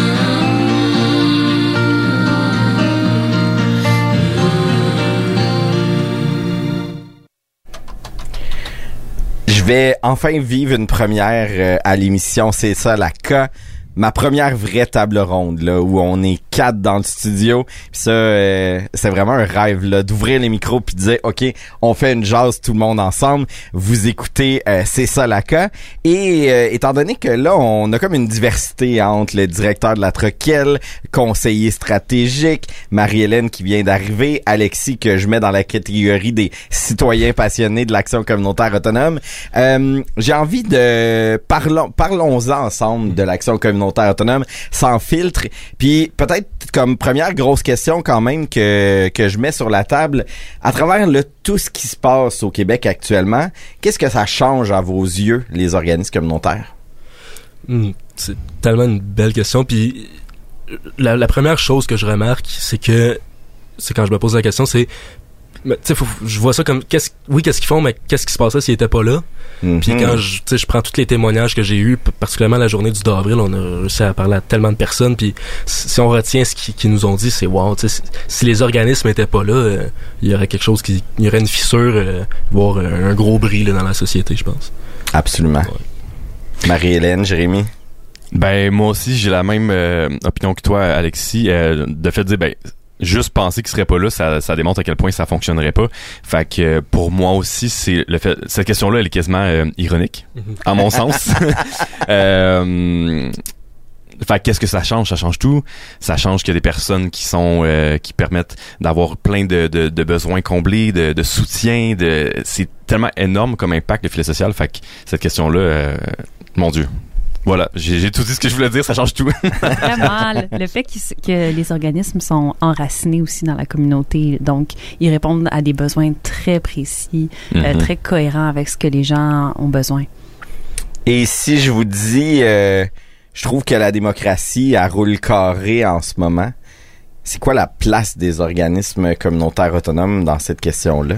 vais enfin vivre une première euh, à l'émission C'est ça la K. Ma première vraie table ronde, là, où on est quatre dans le studio. Puis ça, euh, c'est vraiment un rêve, là, d'ouvrir les micros puis de dire, OK, on fait une jazz tout le monde ensemble. Vous écoutez euh, C'est ça la K. Et euh, étant donné que là, on a comme une diversité entre le directeur de la Troquelle, conseiller stratégique, Marie-Hélène qui vient d'arriver, Alexis que je mets dans la catégorie des citoyens passionnés de l'action communautaire autonome. Euh, j'ai envie de... Parlons, parlons-en ensemble de l'action communautaire autonome, sans filtre. Puis peut-être comme première grosse question quand même que que je mets sur la table, à travers le tout ce qui se passe au Québec actuellement, qu'est-ce que ça change à vos yeux, les organismes communautaires? Mmh, c'est tellement une belle question. Puis la, la première chose que je remarque, c'est que c'est quand je me pose la question, c'est tu sais, je vois ça comme qu'est-ce, oui, qu'est-ce qu'ils font, mais qu'est-ce qui se passait s'ils étaient pas là. Mm-hmm. Puis quand je, tu sais, je prends tous les témoignages que j'ai eus, particulièrement la journée du deux avril, on a réussi à parler à tellement de personnes. Puis si on retient ce qu'ils, qu'ils nous ont dit, c'est wow. Tu sais, si, si les organismes étaient pas là, euh, il y aurait quelque chose qui, il y aurait une fissure, euh, voire un, un gros bris là, dans la société, je pense. Absolument. Ouais. Marie-Hélène, Jérémy. Ben moi aussi j'ai la même euh, opinion que toi, Alexis. Euh, de fait de dire ben juste penser qu'il serait pas là, ça, ça démontre à quel point ça fonctionnerait pas. Fait que euh, pour moi aussi, c'est le fait. Cette question-là, elle est quasiment euh, ironique, mm-hmm. à mon sens. euh, fait que qu'est-ce que ça change? Ça change tout. Ça change qu'il y a des personnes qui sont euh, qui permettent d'avoir plein de, de, de besoins comblés, de, de soutien. De c'est tellement énorme comme impact le filet social. Fait que cette question-là, euh, mon Dieu. Voilà, j'ai, j'ai tout dit ce que je voulais dire, ça change tout. Vraiment, le, le fait que les organismes sont enracinés aussi dans la communauté, donc ils répondent à des besoins très précis, mm-hmm. euh, très cohérents avec ce que les gens ont besoin. Et si je vous dis, euh, je trouve que la démocratie, elle roule carré en ce moment, c'est quoi la place des organismes communautaires autonomes dans cette question-là?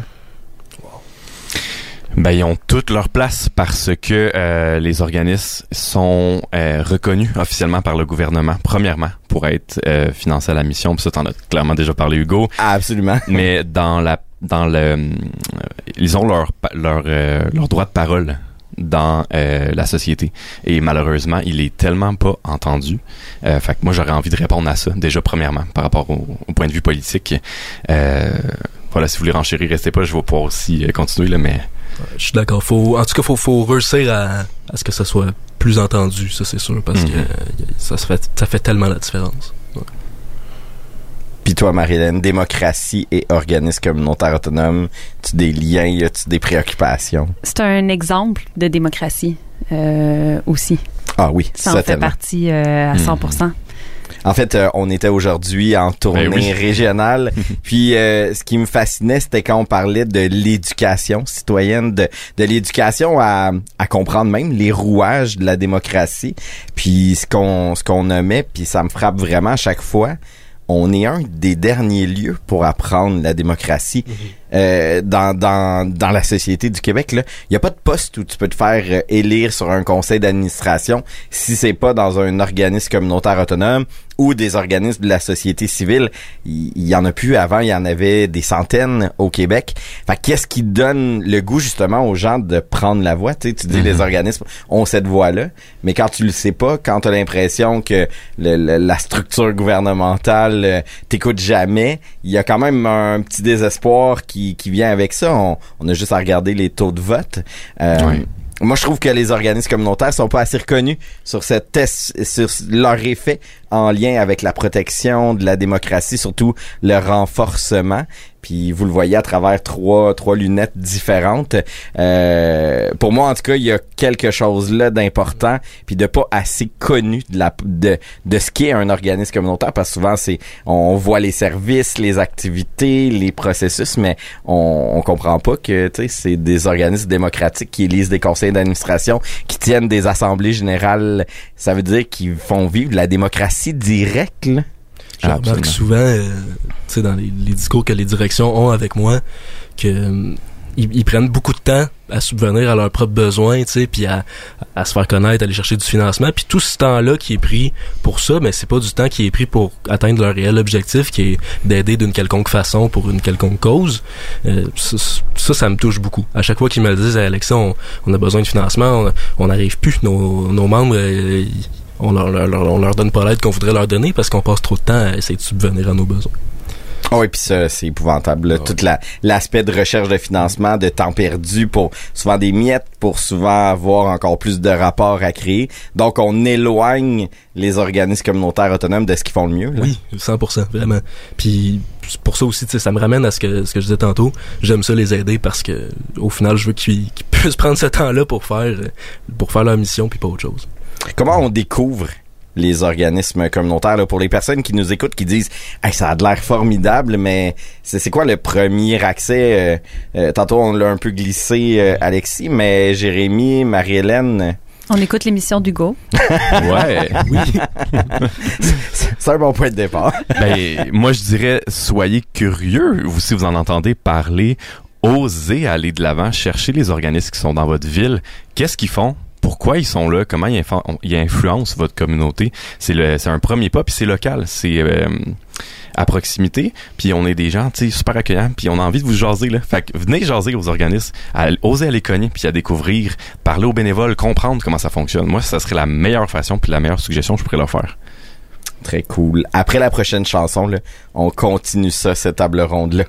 Ben ils ont toute leur place parce que euh, les organismes sont euh, reconnus officiellement par le gouvernement, premièrement pour être euh, financés à la mission. Puis ça, t'en as clairement déjà parlé, Hugo. Absolument. Mais dans la dans le euh, ils ont leur leur euh, leur droit de parole dans euh, la société et malheureusement il est tellement pas entendu. Euh, fait que moi j'aurais envie de répondre à ça déjà premièrement par rapport au, au point de vue politique. Euh, voilà, si vous voulez renchérir, restez pas, je vais pouvoir aussi euh, continuer là, mais je suis d'accord. Faut, en tout cas, faut, faut réussir à, à ce que ça soit plus entendu, ça c'est sûr, parce mm-hmm. que euh, ça, fait, ça fait tellement la différence. Ouais. Puis toi, Marie-Hélène, démocratie et organisme communautaire autonome, tu des liens, y a-tu des préoccupations? C'est un exemple de démocratie euh, aussi. Ah oui, ça en fait partie euh, à cent pour cent. Mm-hmm. En fait, euh, on était aujourd'hui en tournée ben oui. régionale. Puis, euh, ce qui me fascinait, c'était quand on parlait de l'éducation citoyenne, de, de l'éducation à, à comprendre même les rouages de la démocratie. Puis, ce qu'on, ce qu'on nommait, puis ça me frappe vraiment à chaque fois, on est un des derniers lieux pour apprendre la démocratie. Mm-hmm. Euh, dans dans dans la société du Québec là, il y a pas de poste où tu peux te faire euh, élire sur un conseil d'administration si c'est pas dans un organisme communautaire autonome ou des organismes de la société civile. Il y, y en a plus avant, il y en avait des centaines au Québec. Fait qu'est-ce qui donne le goût justement aux gens de prendre la voix? Tu sais, tu dis mm-hmm. les organismes ont cette voix-là, mais quand tu le sais pas, quand tu as l'impression que le, le, la structure gouvernementale euh, t'écoute jamais, il y a quand même un petit désespoir qui Qui, qui vient avec ça. On, on a juste à regarder les taux de vote. Euh, oui. Moi, je trouve que les organismes communautaires sont pas assez reconnus sur cette test, sur leur effet en lien avec la protection de la démocratie, surtout le renforcement. Puis vous le voyez à travers trois trois lunettes différentes. Euh, pour moi, en tout cas, il y a quelque chose là d'important, puis de pas assez connu de la de de ce qu'est un organisme communautaire, parce que souvent c'est on voit les services, les activités, les processus, mais on on comprend pas que tu sais c'est des organismes démocratiques qui élisent des conseils d'administration, qui tiennent des assemblées générales. Ça veut dire qu'ils font vivre la démocratie directe, là. Je remarque souvent, euh, tu sais, dans les, les discours que les directions ont avec moi, que euh, ils, ils prennent beaucoup de temps à subvenir à leurs propres besoins, tu sais, puis à, à se faire connaître, aller chercher du financement, puis tout ce temps-là qui est pris pour ça, mais c'est pas du temps qui est pris pour atteindre leur réel objectif, qui est d'aider d'une quelconque façon pour une quelconque cause. Euh, ça, ça, ça me touche beaucoup. À chaque fois qu'ils me le disent, Alexa, on, on a besoin de financement, on n'arrive plus, nos, nos membres, euh, on leur, leur, on leur donne pas l'aide qu'on voudrait leur donner parce qu'on passe trop de temps à essayer de subvenir à nos besoins. Oh, et puis ça, c'est épouvantable. Là. Oh. Tout la, l'aspect de recherche de financement, de temps perdu pour souvent des miettes, pour souvent avoir encore plus de rapports à créer. Donc, on éloigne les organismes communautaires autonomes de ce qu'ils font le mieux. Là. Oui, cent pour cent, vraiment. Puis pour ça aussi, tu sais, ça me ramène à ce que ce que je disais tantôt. J'aime ça les aider parce que au final, je veux qu'ils, qu'ils puissent prendre ce temps-là pour faire pour faire leur mission puis pas autre chose. Comment on découvre les organismes communautaires, là, pour les personnes qui nous écoutent, qui disent hey, ça a de l'air formidable, mais c'est, c'est quoi le premier accès? Euh, euh, tantôt, on l'a un peu glissé, euh, Alexis, mais Jérémy, Marie-Hélène... On écoute l'émission d'Hugo. Ouais, oui. c'est, c'est un bon point de départ. Ben, moi, je dirais, soyez curieux. Vous, si vous en entendez parler, osez aller de l'avant, chercher les organismes qui sont dans votre ville. Qu'est-ce qu'ils font? Pourquoi ils sont là? Comment ils, influ- ils influencent votre communauté? C'est le, c'est un premier pas, puis c'est local, c'est euh, à proximité, puis on est des gens, tu sais, super accueillants, puis on a envie de vous jaser, là. Fait que venez jaser aux organismes, à, oser aller cogner, puis à découvrir, parler aux bénévoles, comprendre comment ça fonctionne. Moi, ça serait la meilleure façon, puis la meilleure suggestion que je pourrais leur faire. Très cool. Après la prochaine chanson, là, on continue ça, cette table ronde-là.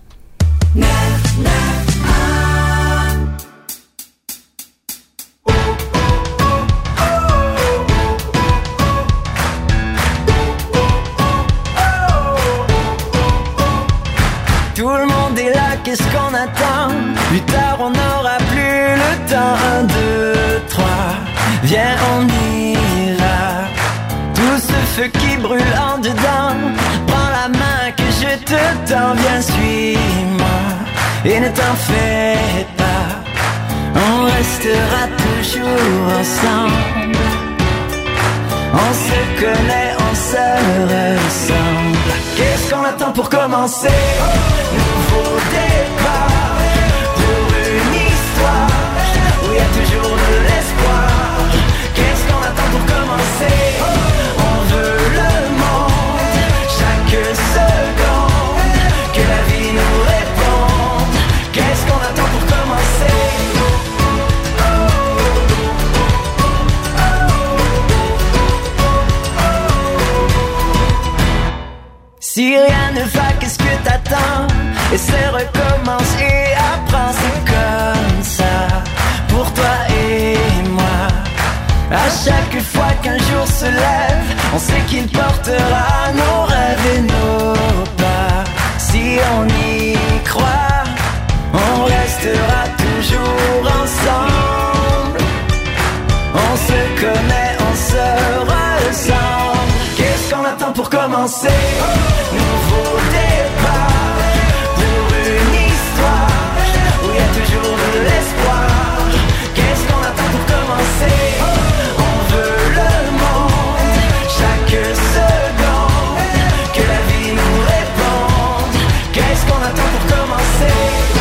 Tout le monde est là, qu'est-ce qu'on attend? Plus tard on n'aura plus le temps. Un, deux, trois, viens on ira. Tout ce feu qui brûle en dedans, prends la main que je te tends. Viens, suis-moi et ne t'en fais pas. On restera toujours ensemble. On se connaît, on se ressemble. Qu'est-ce qu'on attend pour commencer? Nouveau départ pour une histoire où il y a toujours de l'espoir. Qu'est-ce qu'on attend pour commencer? On veut le monde, chaque seconde, que la vie nous réponde. Qu'est-ce qu'on attend pour commencer? Si rien ne va, qu'est-ce que t'attends? Essaie, recommence et apprends, c'est comme ça, pour toi et moi. À chaque fois qu'un jour se lève, on sait qu'il portera nos rêves et nos pas. Si on y croit, on restera toujours ensemble. On se connaît, on se ressemble. Qu'est-ce qu'on attend pour commencer? Nouveau départ pour une histoire où il y a toujours de l'espoir. Qu'est-ce qu'on attend pour commencer? On veut le monde, chaque seconde, que la vie nous réponde. Qu'est-ce qu'on attend pour commencer?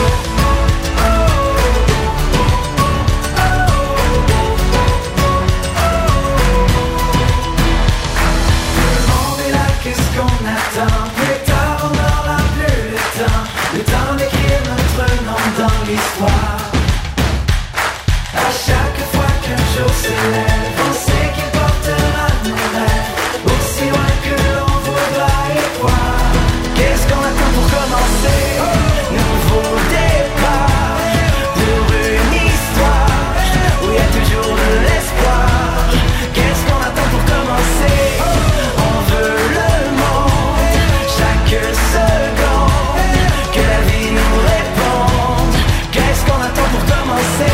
Qu'est-ce qu'on attend? Plus tard on n'aura plus le temps, le temps d'écrire notre nom dans l'histoire. À chaque fois qu'un jour se lève, on sait qu'il portera nos rêves aussi loin que l'on voudra y croire. Qu'est-ce qu'on attend pour commencer? Nouveau départ pour une histoire où il y a toujours de l'espoir. Qu'est-ce qu'on attend pour commencer? On veut le chaque seconde, que la vie nous réponde. Qu'est-ce qu'on attend pour commencer?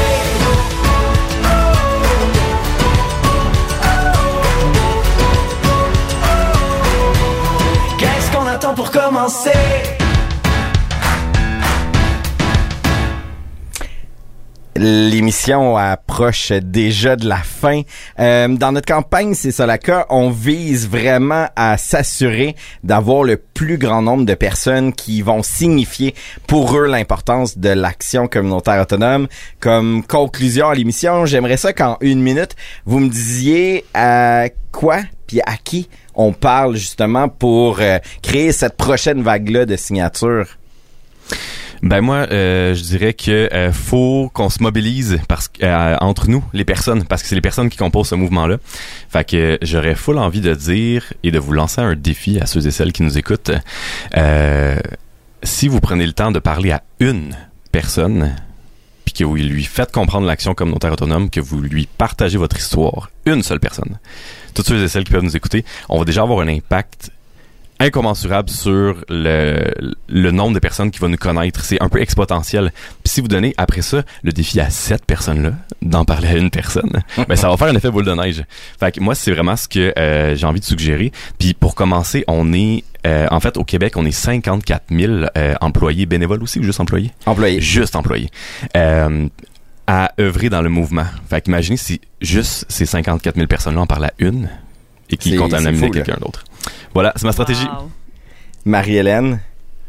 Qu'est-ce qu'on attend pour commencer? L'émission approche déjà de la fin. Euh, dans notre campagne C'est ça la cas, on vise vraiment à s'assurer d'avoir le plus grand nombre de personnes qui vont signifier pour eux l'importance de l'action communautaire autonome. Comme conclusion à l'émission, j'aimerais ça qu'en une minute, vous me disiez à quoi puis à qui on parle justement pour euh, créer cette prochaine vague-là de signatures. Ben moi, euh, je dirais que euh, faut qu'on se mobilise parce que euh, entre nous, les personnes, parce que c'est les personnes qui composent ce mouvement-là. Fait que euh, j'aurais full envie de dire et de vous lancer un défi à ceux et celles qui nous écoutent. Euh, si vous prenez le temps de parler à une personne, puis que vous lui faites comprendre l'action communautaire autonome, que vous lui partagez votre histoire, une seule personne, toutes ceux et celles qui peuvent nous écouter, on va déjà avoir un impact incommensurable sur le, le nombre de personnes qui vont nous connaître. C'est un peu exponentiel. Puis si vous donnez, après ça, le défi à cette personne-là, d'en parler à une personne, ben ça va faire un effet boule de neige. Fait que moi, c'est vraiment ce que euh, j'ai envie de suggérer. Puis pour commencer, on est... Euh, en fait, au Québec, on est cinquante-quatre mille euh, employés bénévoles aussi, ou juste employés? Employés. Juste employés. Euh, à œuvrer dans le mouvement. Fait qu'imaginez si juste ces cinquante-quatre mille personnes-là en parlent à une et qui comptent en amener quelqu'un d'autre. Voilà, c'est ma stratégie. Wow. Marie-Hélène?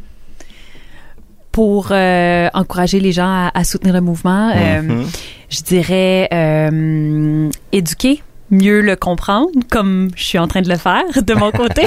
Pour euh, encourager les gens à, à soutenir le mouvement, mm-hmm. euh, je dirais euh, éduquer, mieux le comprendre, comme je suis en train de le faire de mon côté.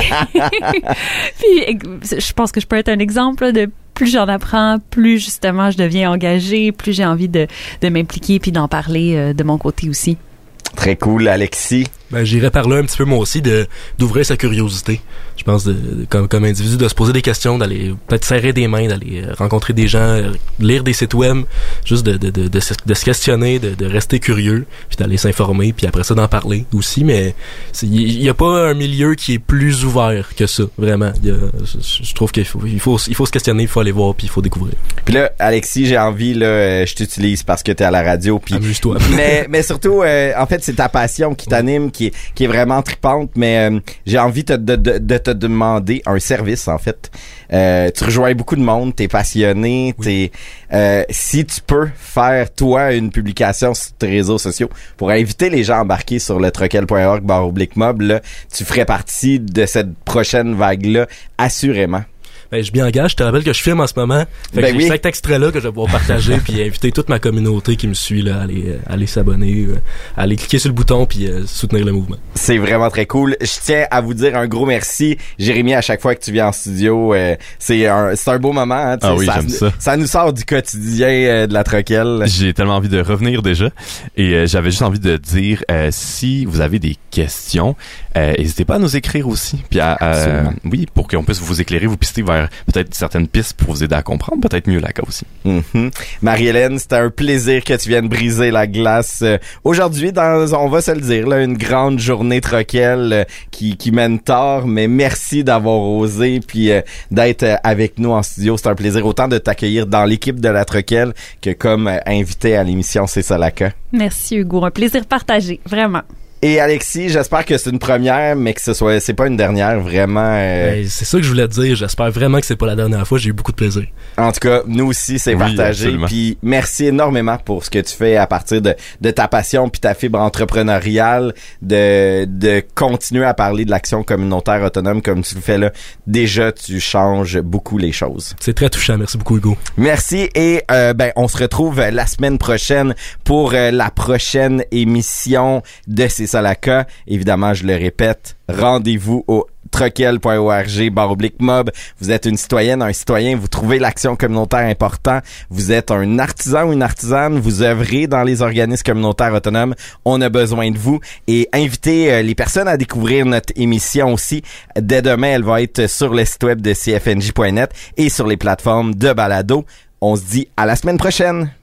Puis, je pense que je peux être un exemple de plus j'en apprends, plus justement je deviens engagée, plus j'ai envie de, de m'impliquer puis d'en parler euh, de mon côté aussi. Très cool, Alexis. Ben, j'irais par là un petit peu moi aussi de d'ouvrir sa curiosité. Je pense de, de comme comme individu de se poser des questions, d'aller peut-être serrer des mains, d'aller euh, rencontrer des gens, euh, lire des sites web, juste de de de de, se, de se questionner, de de rester curieux, puis d'aller s'informer, puis après ça d'en parler aussi. Mais il y a pas un milieu qui est plus ouvert que ça, vraiment. Y a, je, je trouve qu'il faut il faut il faut se questionner, il faut aller voir, puis il faut découvrir. Puis là, Alexis, j'ai envie là, euh, je t'utilise parce que t'es à la radio, puis amuse-toi. mais mais surtout, euh, en fait, c'est ta passion qui t'anime, qui Qui est, qui est vraiment tripante, mais euh, j'ai envie de, de, de, de te demander un service, en fait. Euh, tu rejoins beaucoup de monde, t'es passionné, oui. t'es... Euh, si tu peux faire, toi, une publication sur tes réseaux sociaux pour inviter les gens à embarquer sur le troquel point org barre oblique mob, là, tu ferais partie de cette prochaine vague-là, assurément. Ben, je m'y engage. Je te rappelle que je filme en ce moment. Fait ben que oui. j'ai cet extrait-là que je vais pouvoir partager puis inviter toute ma communauté qui me suit là, à aller, à aller s'abonner, à aller cliquer sur le bouton puis euh, soutenir le mouvement. C'est vraiment très cool. Je tiens à vous dire un gros merci, Jérémy, à chaque fois que tu viens en studio. Euh, c'est un c'est un beau moment. Hein, ah oui, ça, j'aime ça. Ça nous sort du quotidien euh, de la troquelle. J'ai tellement envie de revenir déjà et euh, j'avais juste envie de dire euh, si vous avez des questions, euh, n'hésitez pas à nous écrire aussi. Puis à, euh, oui, pour qu'on puisse vous éclairer, vous pister vers peut-être certaines pistes pour vous aider à comprendre peut-être mieux la cause aussi. Mm-hmm. Marie-Hélène, c'était un plaisir que tu viennes briser la glace. Euh, aujourd'hui, dans, on va se le dire, là, une grande journée troquelle euh, qui, qui mène tard, mais merci d'avoir osé puis euh, d'être euh, avec nous en studio. C'est un plaisir autant de t'accueillir dans l'équipe de la troquelle que comme euh, invité à l'émission C'est ça la cas. Merci Hugo, un plaisir partagé, vraiment. Et Alexis, j'espère que c'est une première, mais que ce soit, c'est pas une dernière, vraiment. Euh... Ben, c'est ça que je voulais te dire. J'espère vraiment que c'est pas la dernière fois. J'ai eu beaucoup de plaisir. En tout cas, nous aussi, c'est oui, partagé. Puis merci énormément pour ce que tu fais à partir de, de ta passion puis ta fibre entrepreneuriale, de, de continuer à parler de l'action communautaire autonome comme tu le fais là. Déjà, tu changes beaucoup les choses. C'est très touchant. Merci beaucoup, Hugo. Merci. Et euh, ben, on se retrouve la semaine prochaine pour euh, la prochaine émission de C'est ça la cas. Évidemment, je le répète, rendez-vous au troquel point org barre oblique mob. Vous êtes une citoyenne, un citoyen, vous trouvez l'action communautaire important, vous êtes un artisan ou une artisane, vous œuvrez dans les organismes communautaires autonomes, on a besoin de vous et invitez euh, les personnes à découvrir notre émission aussi. Dès demain, elle va être sur le site web de C F N J point net et sur les plateformes de balado. On se dit à la semaine prochaine.